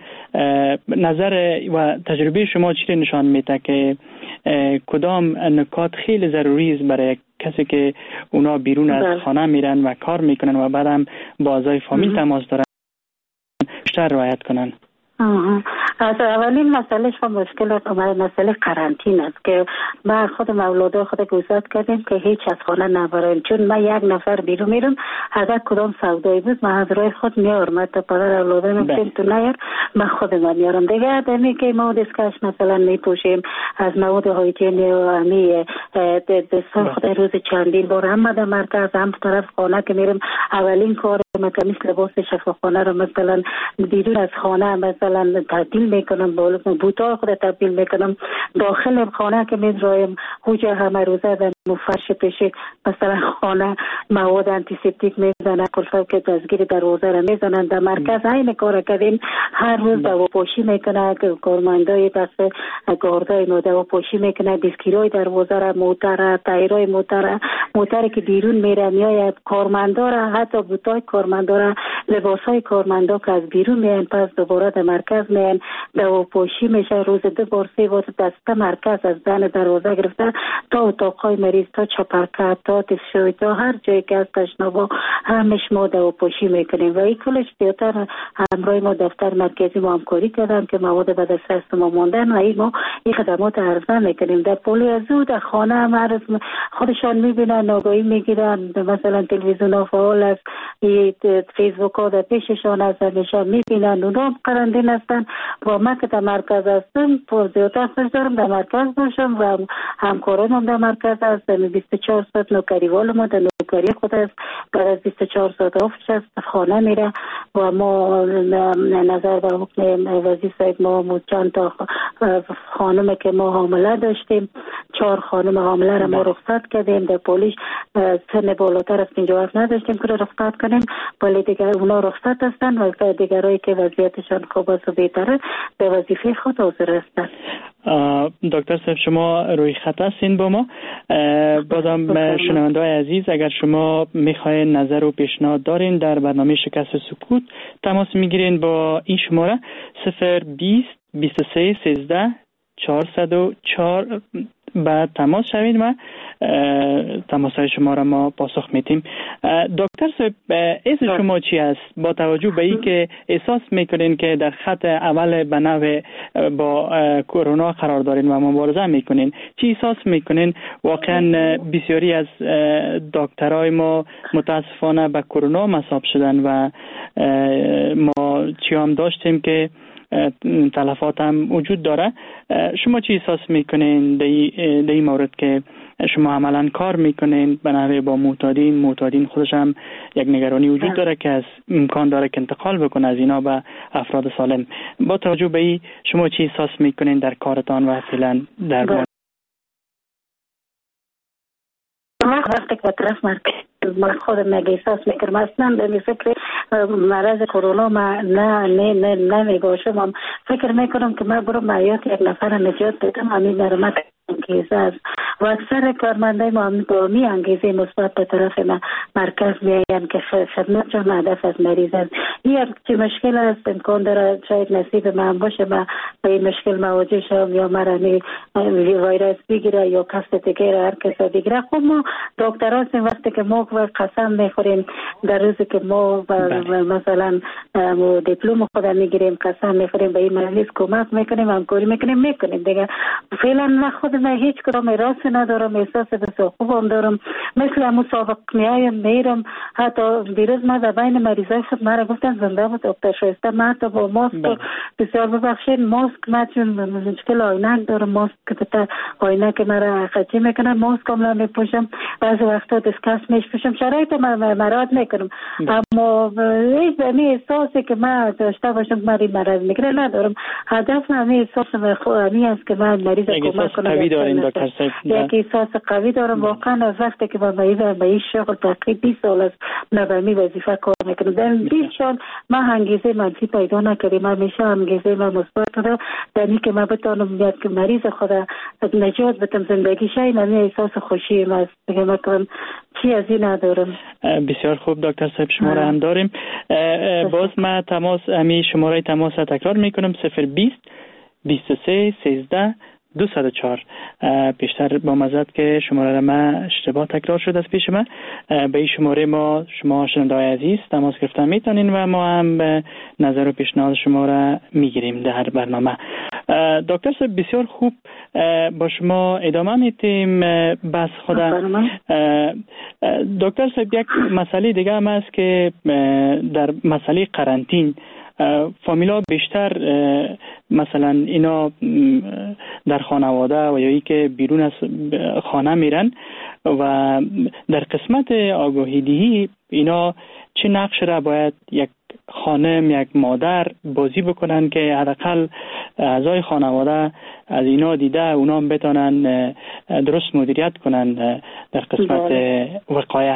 نظر و تجربه شما چی نشان میده که کدام نکات خیلی ضروری است برای کسی که اونا بیرون از خانه میرن و کار میکنن و بعدم با اعضای فامیل تماس دارن بیشتر رعایت کنن؟ از اولین مسئله مسئله قرنطین است که ما خود مولودا خود گذاشت کردیم که هیچ از خانه نبریم، چون من یک نفر بیرون میرم اگر کدام سودایی بود من از رای خود میارم، حتی پدر اولادم میگم تو نیار، من خودم میارم دیگه. آدمی که ما دستکش مثلا میپوشیم، از مواد هایجینی و امی دستان خود روز چندین بار هم در مرکز هم طرف خانه که میرم اولین کار مثلا لباس شفاخانه رو مثلا بیرون از خانه مثلا تبدیل میکنم، با بوتا خود تبدیل میکنم. داخل خانه که میذارم خوجه همه روزه در فرش پیشی مثلا خانه مواد آنتیسپتیک میزنن، کلفه که دستگیر دروازه رو میزنن. در مرکز این کار کردیم، هر روز دواپوشی میکنه که کارمندای دست گاردای ما دواپوشی میکنه، دیسکیرای دروازه رو، موتر، تایرای موتر که بیرون میره میاد، کارمندا را، حتی بوتای کارمندا را، لباسای کارمندا که از بیرون میان پس دوباره در مرکز میان دواپوشی میشه. روز 2 بار 3 بار دست مرکز از دن دروازه گرفته تا اتاقای مریض، تا چپرکت، تا تشوی، تا هر جایی که از تشنابا همش ما دواپوشی میکنیم و این کلش دیوتر همراه ما دفتر مرکزی ما همکاری کردن که مواد به دسترس ما ماندن و این ما این خدمات عرضه میکنیم. در پولیو در خانه هم خودشان میبینن، آگاهی میگیرن، مثلا تلویزیون ها فعال است، فیسبوک ها در پیششان هست، نشان میبینن، اونا هم قرنطین هستن و من که در مرکز هستم زیادتر خوش دارم در مرکز باشم و همکاران هم در مرکز هست. 24 ساعت نوکریوال ما در نوکری خود است، بعد از 24 ساعت آفش است خانه میره و ما نظر به حکم وزیر صاحب ما چند تا خانم که ما حامله داشتیم، 4 خانم حامله را ما رخصت کردیم. در پولیس سن بالاتر از 50 نداشتیم که رخصت کنیم، ولی دیگر اونا رخصت هستن و دیگرایی که وضعیتشان خوب است و بهتره به وظیفه خود حاضر هستن. دکتر صاحب شما روی خط هستین با ما. بازم شنونده‌های عزیز اگر شما میخواین نظر و پیشنهاد دارین در برنامه شکست سکوت تماس میگیرین با این شماره 020 23 13 404 به تماس شوید و تماس‌های شما را ما پاسخ میدیم. دکتر صاحب، اسم شما چی است؟ با توجه به این که احساس میکنین که در خط اول به نوع با کرونا قرار دارین و مبارزه میکنین، چی احساس میکنین؟ واقعا بسیاری از دکترای ما متاسفانه به کرونا مصاب شدن و ما چی هم داشتیم که تلفات هم وجود داره. شما چی احساس میکنین در این مورد که شما عملا کار میکنین به نحوه با معتادین خودش هم یک نگرانی وجود داره که از امکان داره که انتقال بکنه از اینا به افراد سالم. با توجه به این شما چی احساس میکنین در کارتان و فعلا در وقتی که طرف من خودم احساس میکنم اصلا به فکر مرض کرونا ما نه نمیگوشم. فکر میکنم که من برم حیات یک نفر نجات بدم، همین درآمد انگیزه است و اکثر کارمندای ما با می انگیزه مثبت به طرف مرکز میاین که خدمتشون هدف از مریض است. یک چه مشکل است امکان داره شاید نصیب من باشه با این مشکل مواجه شم یا مرا ویروس بگیره یا کس دیگه هر کس دیگه. خب ما دکترها وقتی که ما قسم میخوریم در روزی که ما مثلا دیپلم خود میگیریم قسم میخوریم به این مریض کمک میکنیم همکاری میکنیم دیگه. فعلا من خودم هیچ کدام راست ندارم، احساس بسیار خوبم دارم، مثل همون سابق میرم. حتی دیروز ما در بین مریضای خود مرا گفتن زنده بود دکتر شایسته، من حتی با ماسک بسیار ببخشید ماسک من چون مشکل آینک دارم، ماسک که آینک مرا خطی میکنن ماسک کاملا میپوشم، بعضی وقتا دستکش میپوشم، شرایط مراد میکنم. اما این احساسی که من داشته باشم من این مرض میگیره ندارم. هدف همین احساس همی است که من مریض کمک کنم. قوی دارین دکتر صاحب؟ یک احساس قوی دارم واقعا. از وقتی که با این شغل تقریبا 20 سال است نظامی وظیفه کار میکنم، در 20 سال من انگیزه منفی پیدا نکردم، همیشه انگیزه من مثبت بوده در اینکه من بتونم یک مریض خود نجات بدم زندگی شاید. من احساس خوشی است دیگه من چی از این ندارم. بسیار خوب دکتر صاحب، شما را هم داریم. باز من همین شماره تماس را تکرار میکنم 020 23 13 204. پیشتر با مزد که شماره ما اشتباه تکرار شد از پیش من. به این شماره ما شما شنونده‌های عزیز تماس گرفتن میتونین و ما هم نظر و پیشنهاد شما را میگیریم در برنامه. دکتر صاحب بسیار خوب، با شما ادامه میتیم بحث خدا. دکتر صاحب یک مسئله دیگه هم است که در مسئله قرنطین فامیلا بیشتر مثلا اینا در خانواده و یا ای که بیرون از خانه میرن و در قسمت آگاهی دهی اینا چه نقش را باید یک خانم یک مادر بازی بکنن که حداقل اعضای خانواده از اینا دیده اونا هم بتونن درست مدیریت کنن در قسمت وقایه؟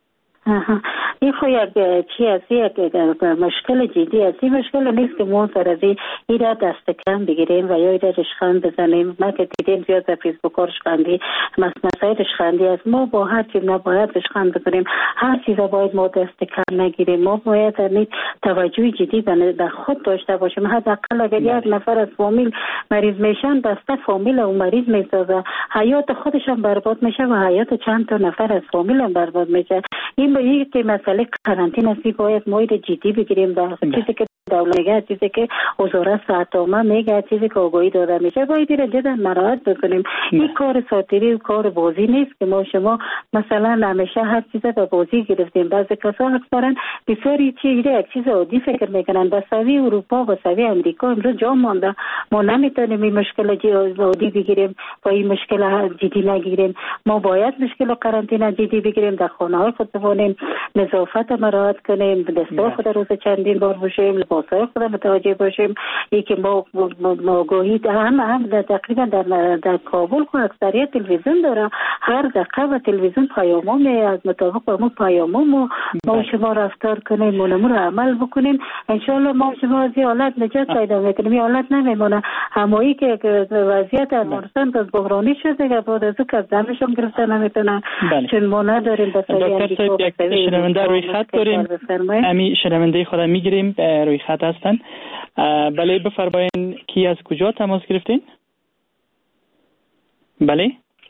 این خو یک چی است، یک مشکل جدی است. این مشکل نیست که ما سر از این را دست کم بگیریم و یا این را رشخند بزنیم. ما که دیدیم زیاد در فیسبوک ها رشخندی مسائل رشخندی است. ما با هر چیز نباید رشخند بزنیم، هر چیز باید ما دست کم نگیریم. ما باید در توجه جدی به خود داشته باشیم. حداقل اگر یک نفر از فامیل مریض میشن بسته فامیل اون مریض میسازه، حیات خودش هم برباد میشه و حیات چند تا نفر از فامیل هم برباد میشه. این به یک که مسئله قرنطینه است باید ما جدی بگیریم. در چیزی که دولت میگه، چیزی که وزارت صحت عامه میگه، چیزی که آگاهی داده میشه باید این جدا مراعات بکنیم. این کار ساتیری و کار بازی نیست که ما شما مثلا همیشه هر چیز به بازی گرفتیم. بعضی کسا اکثرا بسیاری یک چیز عادی فکر میکنن. به سوی اروپا و سوی امریکا امروز جا مانده. ما نمیتونیم این مشکل عادی بگیریم و این مشکل جدی نگیریم. ما باید مشکل قرنطینه جدی بگیریم، در خانه های خود بمانیم، نظافت مراعات کنیم، دستگاه خود روز چندین بار باشیم، لباسای خود متوجه باشیم. یکی ما آگاهی هم تقریبا در کابل خود اکثریت تلویزیون داره، هر دقیقه و تلویزیون پیامو از مطابق با ما پیامو ما شما رفتار کنیم، اونمون رو عمل بکنیم. انشالله ما شما از این حالت نجات پیدا میکنیم. این حالت نمیمونه. همایی که وضعیت افغانستان باز بحرانی شده که بعد از که از دمشون گرفته نمیتونن چون ما نداریم شنونده روی خط داریم. امی شنونده خدا میگیریم روی خط هستن. بله بفرمایین کی از کجا تماس گرفتین؟ بله.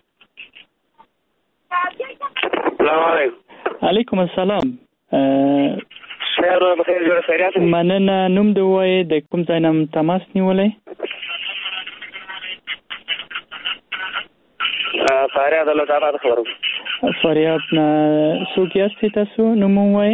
سلام علیکم. علیکم السلام. خیر بخیر جوړ خیریت. مننه. نوم د وای د کوم ځای نه تماس نیولای؟ فریاد الله تعالی خبرو. فریاد نه څوک یاست تاسو؟ نوم وای؟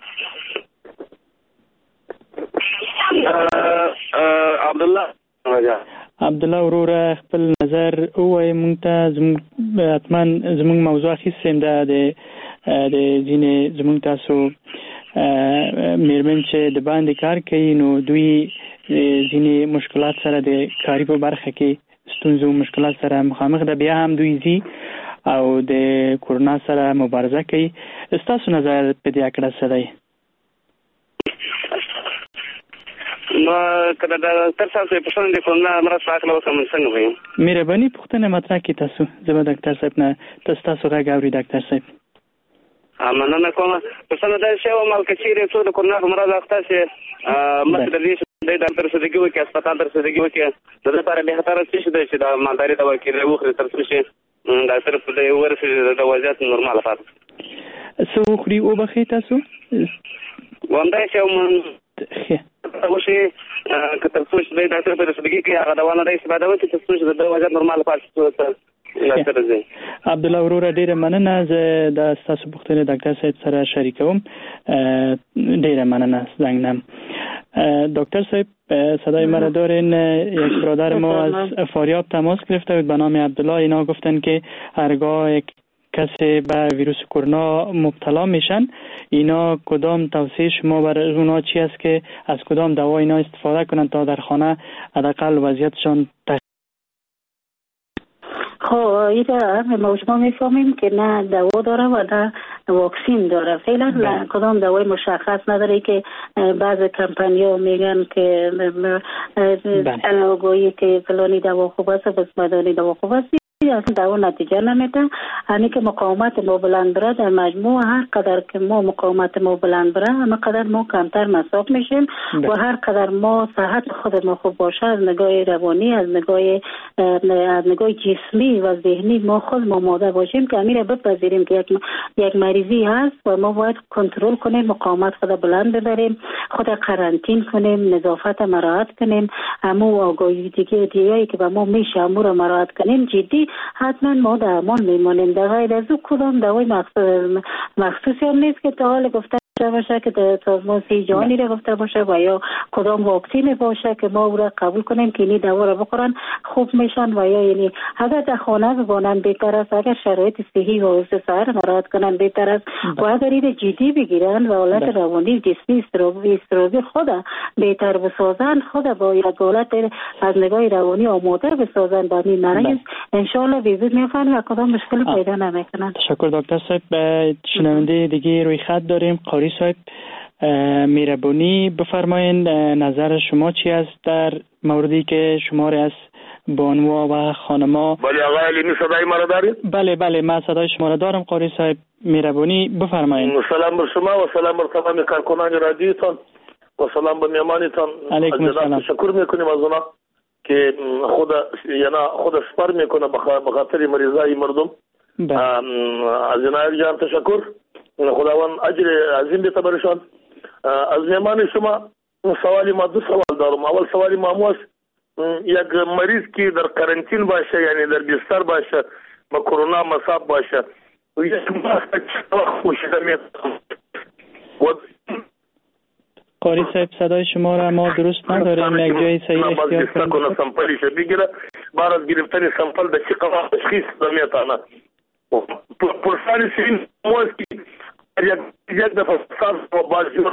عبدالله وروره خپل نظر وای مونږ ته. حتمان زموږ موضوع اخیستیم دا د ځینې زموږ تاسو میرمن چې د باندې کار کوي نو دوی ځینې مشکلات سره د کاري په برخه کې ستونزو مشکلات سره مخامخ ده، بیا هم دوی ځي او د کورونا سره مبارزه کوي. ستاسو نظر په دې اړه څه دی؟ نو کله دا تر څو په شان د کورونا مرسته اخلو کوم څنګه وي؟ مهرباني پوښتنه مطرح کی تاسو. زما ډاکټر صاحب نه تاسو راغی اوري ډاکټر صاحب. مننه کوم. په څنګه دا شی او مال کچيره څو د کورونا مرسته اخته شي مته د دې د ډاکټر سره کې هسپتال تر سره کې د لپاره به خطر څه دی چې دا مالداري دوا کې وخت تر څو شي ډاکټر په دې ورسې د وضعیت نورمال فات سو خوري او بخې تاسو واندا چې وشي کتر څو چې د ډاکټر په رسېږي کې هغه دوا نه دی استفاده وکړي چې څو چې د وضعیت نورمال فات عبدالله وروره ډیره مننه. زه د تاسو پوښتنه ډاکټر صاحب سره شریکوم. ډیره مننه زنگنم. دکتر صاحب صدای مرا دارین. یک برادر ما از فاریاب تماس گرفته بود به نام عبدالله. اینا گفتن که هرگاه یک کسی به ویروس کرونا مبتلا میشن اینا کدام توصیه شما برای اونا چی است که از کدام دوا اینا استفاده کنند تا در خانه حداقل وضعیتشان خب ایده ما شما میفهمیم که نه دوا داره و نه واکسین داره. فعلا کدام دوای مشخص نداره که بعض کمپانی‌ها میگن که علاوه که فلانی دوا خوب است بس مدانی دوا خوب است اصلا دوا نتیجه نمیده. یعنی که مقاومت ما بلند بره در مجموع هر قدر که ما مقاومت ما بلند بره همه قدر ما کمتر مصاب میشیم و هر قدر ما صحت خود ما خوب باشه از نگاه روانی از نگاه جسمی و ذهنی ما خود آماده باشیم که امیر بپذیریم که یک مریضی هست و ما باید کنترل کنیم مقاومت خود بلند ببریم خود قرنطین کنیم نظافت مراعات کنیم همو آگاهی دیگه که به ما میشه همو رو مراعات کنیم جدی حتما ما در امان میمانیم. در غیر از او کدام دوای مخصوصی هم نیست که تا حال گفته باشه که در سازمان صحت جهانی را گفته باشه و یا کدام واکسین باشه که ما او را قبول کنیم که این دوا را بخورن خوب میشن و یا یعنی اگر در خانه بمانن بهتر است، اگر شرایط صحی و حفظ صحت مراعات کنن بهتر است و اگر این جدی بگیرن و حالت روانی جسمی استرابی خود بهتر بسازن خود با یک حالت از نگاه روانی آماده بسازن با این مریض ان شاء الله وجود میافن و کدام مشکل پیدا نمیکنن. تشکر دکتر صاحب. شنونده دیگه روی خط داریم. قاری صاحب مهربانی بفرمایید نظر شما چی است در موردی که شما را از بانوا و خانما. بله آقای علیمی صدای ما را دارید؟ بله من صدای شما را دارم. قاری صاحب مهربانی بفرمایید. سلام بر شما و سلام بر تمام کارکنان رادیوتان و سلام به میهمانتان. علیکم السلام. تشکر میکنیم از اونا که خود سپر میکنه به خاطر مریضای مردم. از جناب جان تشکر. خداوند اجر عظیم بده برشان. از میهمان شما سوالی ما دو سوال دارم. اول سوالی ما یک مریض که در قرنطین باشه یعنی در بستر باشه با کرونا مصاب باشه یک ماسک پوشیده میتونه. قاری صاحب صدای شما را ما درست نداریم. یک جای صحیح اختیار کنید. سامپلیش بگیره بعد از گرفتن سامپل به چه قضا تشخیص میتونه. پرسانی سین موسکی یک دفعه ساز و بازجور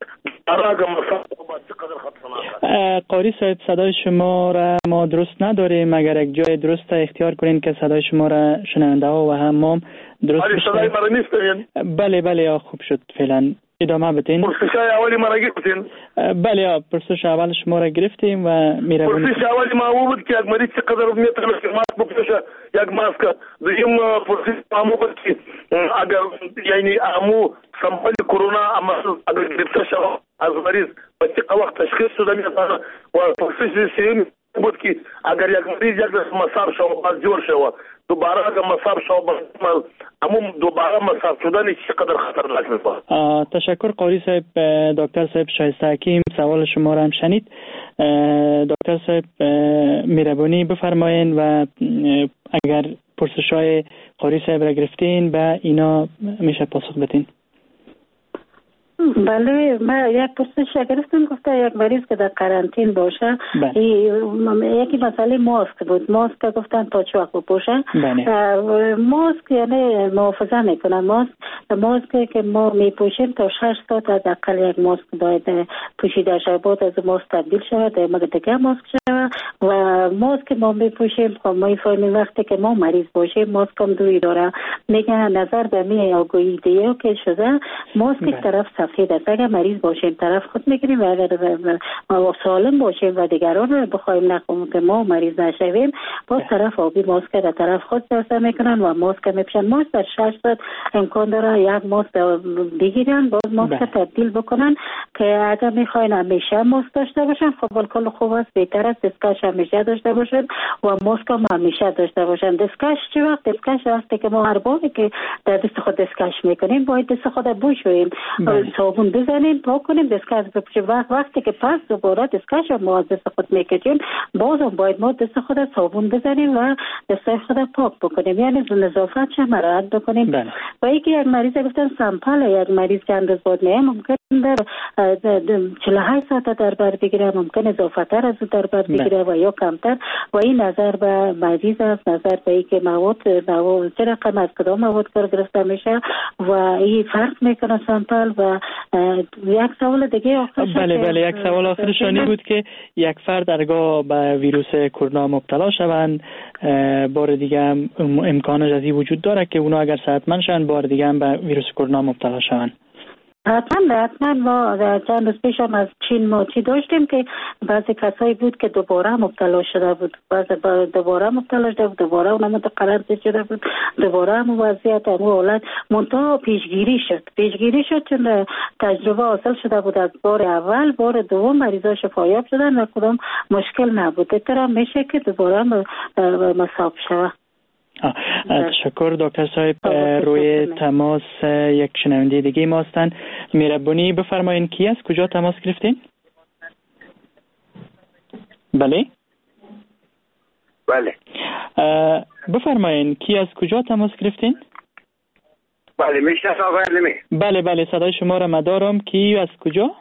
قاری صاحب صدای شما را ما درست نداریم. اگر یک جای درست اختیار کنین که صدای شما را شنونده ها و همام درست بشنویم. بله خوب شد. فعلا ادامه بدین. پرسش اولی ما را گرفتین؟ بله پرسش اول شما را گرفتیم و میرویم. پرسش اولی ما بود که یک مریض چقدر میتونه ماسک بپوشه یک ماسک. دویم پرسش ما بود که اگر یعنی امو سامپل کرونا اگر گرفته شود از مریض به چه وقت تشخیص شده میتونه و پرسش سوم بود که اگر یک مریض یک مصاب شو باز جور شو دوباره اگر مصاب شو باز همون دوباره مصاب شدن چقدر خطرناک میشه. تشکر قاری صاحب. دکتر صاحب شایسته حکیم سوال شما را هم شنید. دکتر صاحب مهربانی بفرمایید و اگر پرسش‌های قاری صاحب را گرفتین به اینا میشه پاسخ بدین. بله من یک پرسش گرفتم گفته یک مریض که در قرنطین باشه یکی مسئله ماسک بود. ماسک گفتن تا چه وقت بپوشه. ماسک یعنی محافظه میکنه. ماسک که ما میپوشیم تا 6 ساعت حداقل یک ماسک باید پوشیده شود. بعد از ماسک تبدیل شود مگه دیگه ماسک شود و ماسک ما میپوشیم خب ما میفهمیم وقتی که ما مریض باشیم ماسک هم دوی داره. میگه نظر به می آگویی دیو که شده ماسک طرف سفید است. اگر مریض باشیم طرف خود میگیریم و اگر سالم باشیم و دیگران بخوایم نکنیم که ما مریض نشویم باز طرف آبی ماسک در طرف خود دسته میکنن و ماسک میپوشن. ماسک در 6 ساعت امکان داره یک ماسک بگیرن باز ماسک تبدیل بکنن که اگر میخواین همیشه ماسک داشته باشن خب بالکل خوب است. بهتر است دستکش همیشه داشته باشن و ماسک هم همیشه داشته باشن. دستکش چه وقت؟ دستکش وقتی که ما هر باری که در دست خود دستکش میکنیم باید دست خود بشوییم صابون بزنیم پاک کنیم دستکش بپوشیم. وقتی که پس دوباره دستکش ما از دست خود میکشیم بازم باید ما دست خود صابون بزنیم و دست خود پاک بکنیم یعنی نظافت چه مراعات بکنیم. و اینکه یک مریض گفتن سامپل یک مریض چند روز بعد میه ممکن در 48 ساعت در بر بگیره ممکن اضافتر از در بر بگیره و یا کمتر و این نظر به مریض است. نظر به اینکه مواد چه رقم از کدام مواد کار گرفته میشه و این فرق میکنه سامپل. و یک سوال دیگه آخرش بله یک سوال آخرشانی بود که یک فرد درگاه به ویروس کرونا مبتلا شوند بار دیگه امکانش از این وجود داره که اونا اگر صحتمند شوند بار دیگه هم به ویروس کرونا مبتلا شوند. حتما ما چند روز پیش هم از چین موتی داشتیم که بعضی کسایی بود که دوباره مبتلا شده بود. دوباره مبتلا شده بود دوباره اونم متقرر شده بود دوباره هم وضعیت هم حالت منتها پیشگیری شد چون تجربه حاصل شده بود از بار اول. بار دوم مریضا شفایاب شدن و کدام مشکل نبود. بهتر میشه که دوباره مصاب شود. تشکر دکتر صاحب. روی تماس یک شنونده دیگه ما هستن. مهربانی بفرمایید کی از کجا تماس گرفتین؟ بله بفرمایید کی از کجا تماس گرفتین؟ بله میشناس آقای علمی. بله صدای شما را مدارم. کی از کجا؟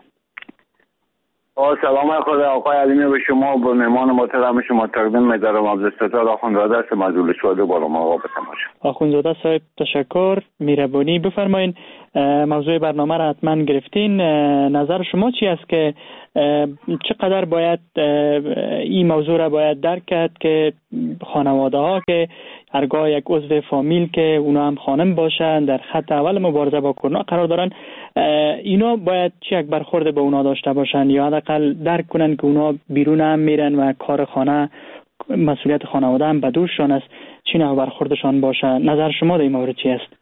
سلام خدا آقای علیمی به شما و به مهمان محترم شما تقدیم می‌دارم. عبدالستار آخوندزاده است مسئول شده بالا ما به تماشا. آخوندزاده صاحب تشکر. مهربانی بفرمایید موضوع برنامه را حتما گرفتین. نظر شما چی است که چقدر باید این موضوع را باید درک کرد که خانواده ها که هرگاه یک عضو فامیل که اونا هم خانم باشن در خط اول مبارزه با کرونا قرار دارن اینا باید چی یک برخورد به اونا داشته باشن یا حداقل درک کنن که اونا بیرون هم میرن و کار خانه مسئولیت خانواده هم به دوششان است چی نوع برخوردشان باشه. نظر شما در این مورد چی است؟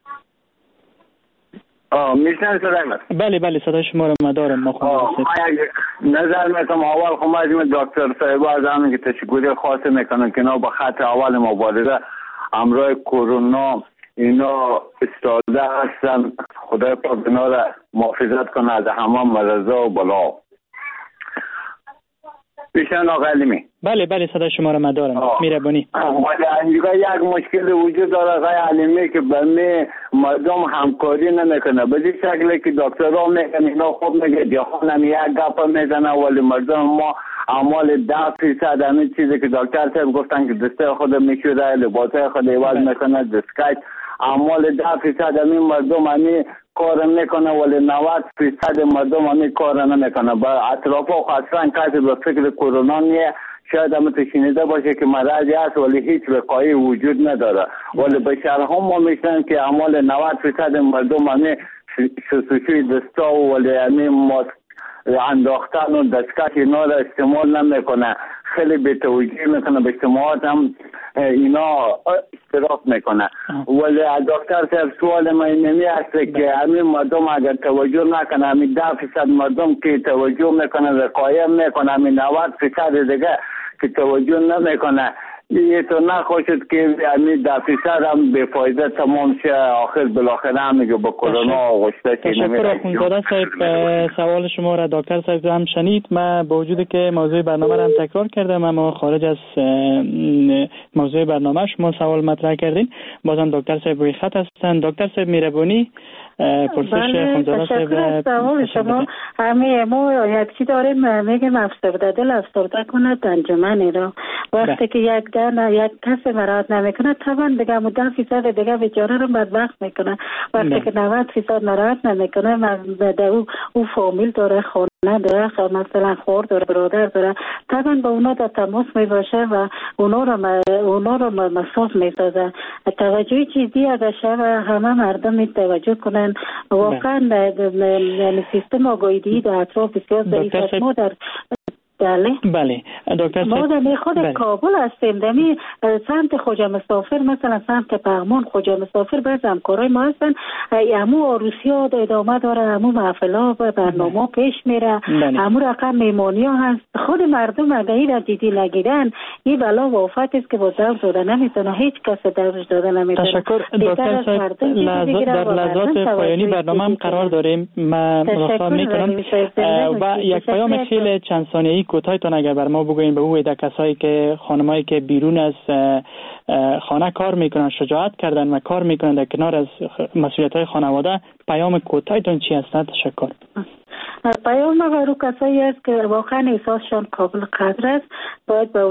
میشنن سلامت. بله صدای شما رو مدارم. نظر میکنم اول خمازیم دکتر صاحب از همین که تشکری خاص میکنم که اینا به خط اول مبارزه امروز کرونا اینا استاده هستن. خدای پاک اینا را محافظت کنه از همه مرضا و بلا. بیشتر آقای علیمی. بله صدای شما را مدارم. مهربانی. اینجا یک مشکل وجود داره آقای علیمی که برای مردم همکاری نمیکنه. به این شکلی که دکترها میگن اینا خوب میگه جهان هم یک گپ میزنه ولی مردم ما اعمال 10% همین چیزی که دکتر صاحب گفتن که دسته خود میشوره لباسای خود عوض میکنه دستکش اعمال 10% همین مردم همین کار میکنه ولی 90% مردم همین کار نمیکنه. با اطراف و خاصا کسی به فکر کرونا نیه. شاید هم شنیده باشه که مرضی هست ولی هیچ وقایعی وجود نداره ولی به شرح ما میشنن که اعمال 90% مردم همین شستشوی دستا ولی همین انداختن و دستکش اینا را استعمال نمیکنه. خیلی بی‌توجهی میکنه به اجتماعات هم اینا اشتراک میکنه. ولی دکتر صاحب سوال من اینمی است که همین مردم اگر توجه نکنه همین 10% مردم که توجه میکنه وقایع میکنه همین 90% دیگه که توجه نمیکنه. یه تو نخوشد که همین دفیسر هم به فایده تمام شه، آخر بالاخره هم میگه با کرونا آغشته که تشکر اخوندزاده صاحب. سوال شما را دکتر صاحب هم شنید. من با وجودی که موضوع برنامه را هم تکرار کردم اما خارج از موضوع برنامه شما سوال مطرح کردین، بازم دکتر صاحب روی خط هستن. دکتر صاحب مهربانی پرسش اخوندزاده صاحب. تشکر سوال شما. همه ما یک چی داریم میگیم افسرده دل افسرده کند انجمنی را. وقتی که یک کس مراعات نمیکنه طبعا دیگه 10% دیگه بیچاره رو بدبخت میکنه. وقتی که 90% مراعات نمیکنه او فامیل داره، خانه داره، مثلا خور داره، برادر داره، طبعا با اونا در تماس میباشه و اونا رو مسئول میسازه. توجه چیزی اگر شب همه مردم توجه کنن واقعا یعنی سیستم آگاهی در اطراف بسیار ضعیف است. ما در بله دکتر ما در خود کابل هستیم، دمی سمت خواجه مسافر مثلا سمت پغمان خواجه مسافر بعض همکارای ما هستن، همو عروسی ها ادامه داره، همو محفل ها و برنامه پیش میره، همو رقم میمانی ها هست. خود مردم اگر این را دیدی نگیرن این بلا و آفت است که با دور داده نمیتونه، هیچ کس دورش داده نمیتونه. تشکر دکتر صاحب. در لحظات پایانی برنامه هم قرار داریم، من ملاحظه میکنم و یک پیام خیلی چند ثانیه‌ای کوتاهتون اگر بر ما بگوین به او کسایی که خانمایی که بیرون از خانه کار میکنن، شجاعت کردن و کار میکنن در کنار از مسئولیت‌های خانواده، پیام کوتاهتون چی هست؟ تشکر. پیام ما برای کسایی است که واقعا احساسشان قابل قدر است، باید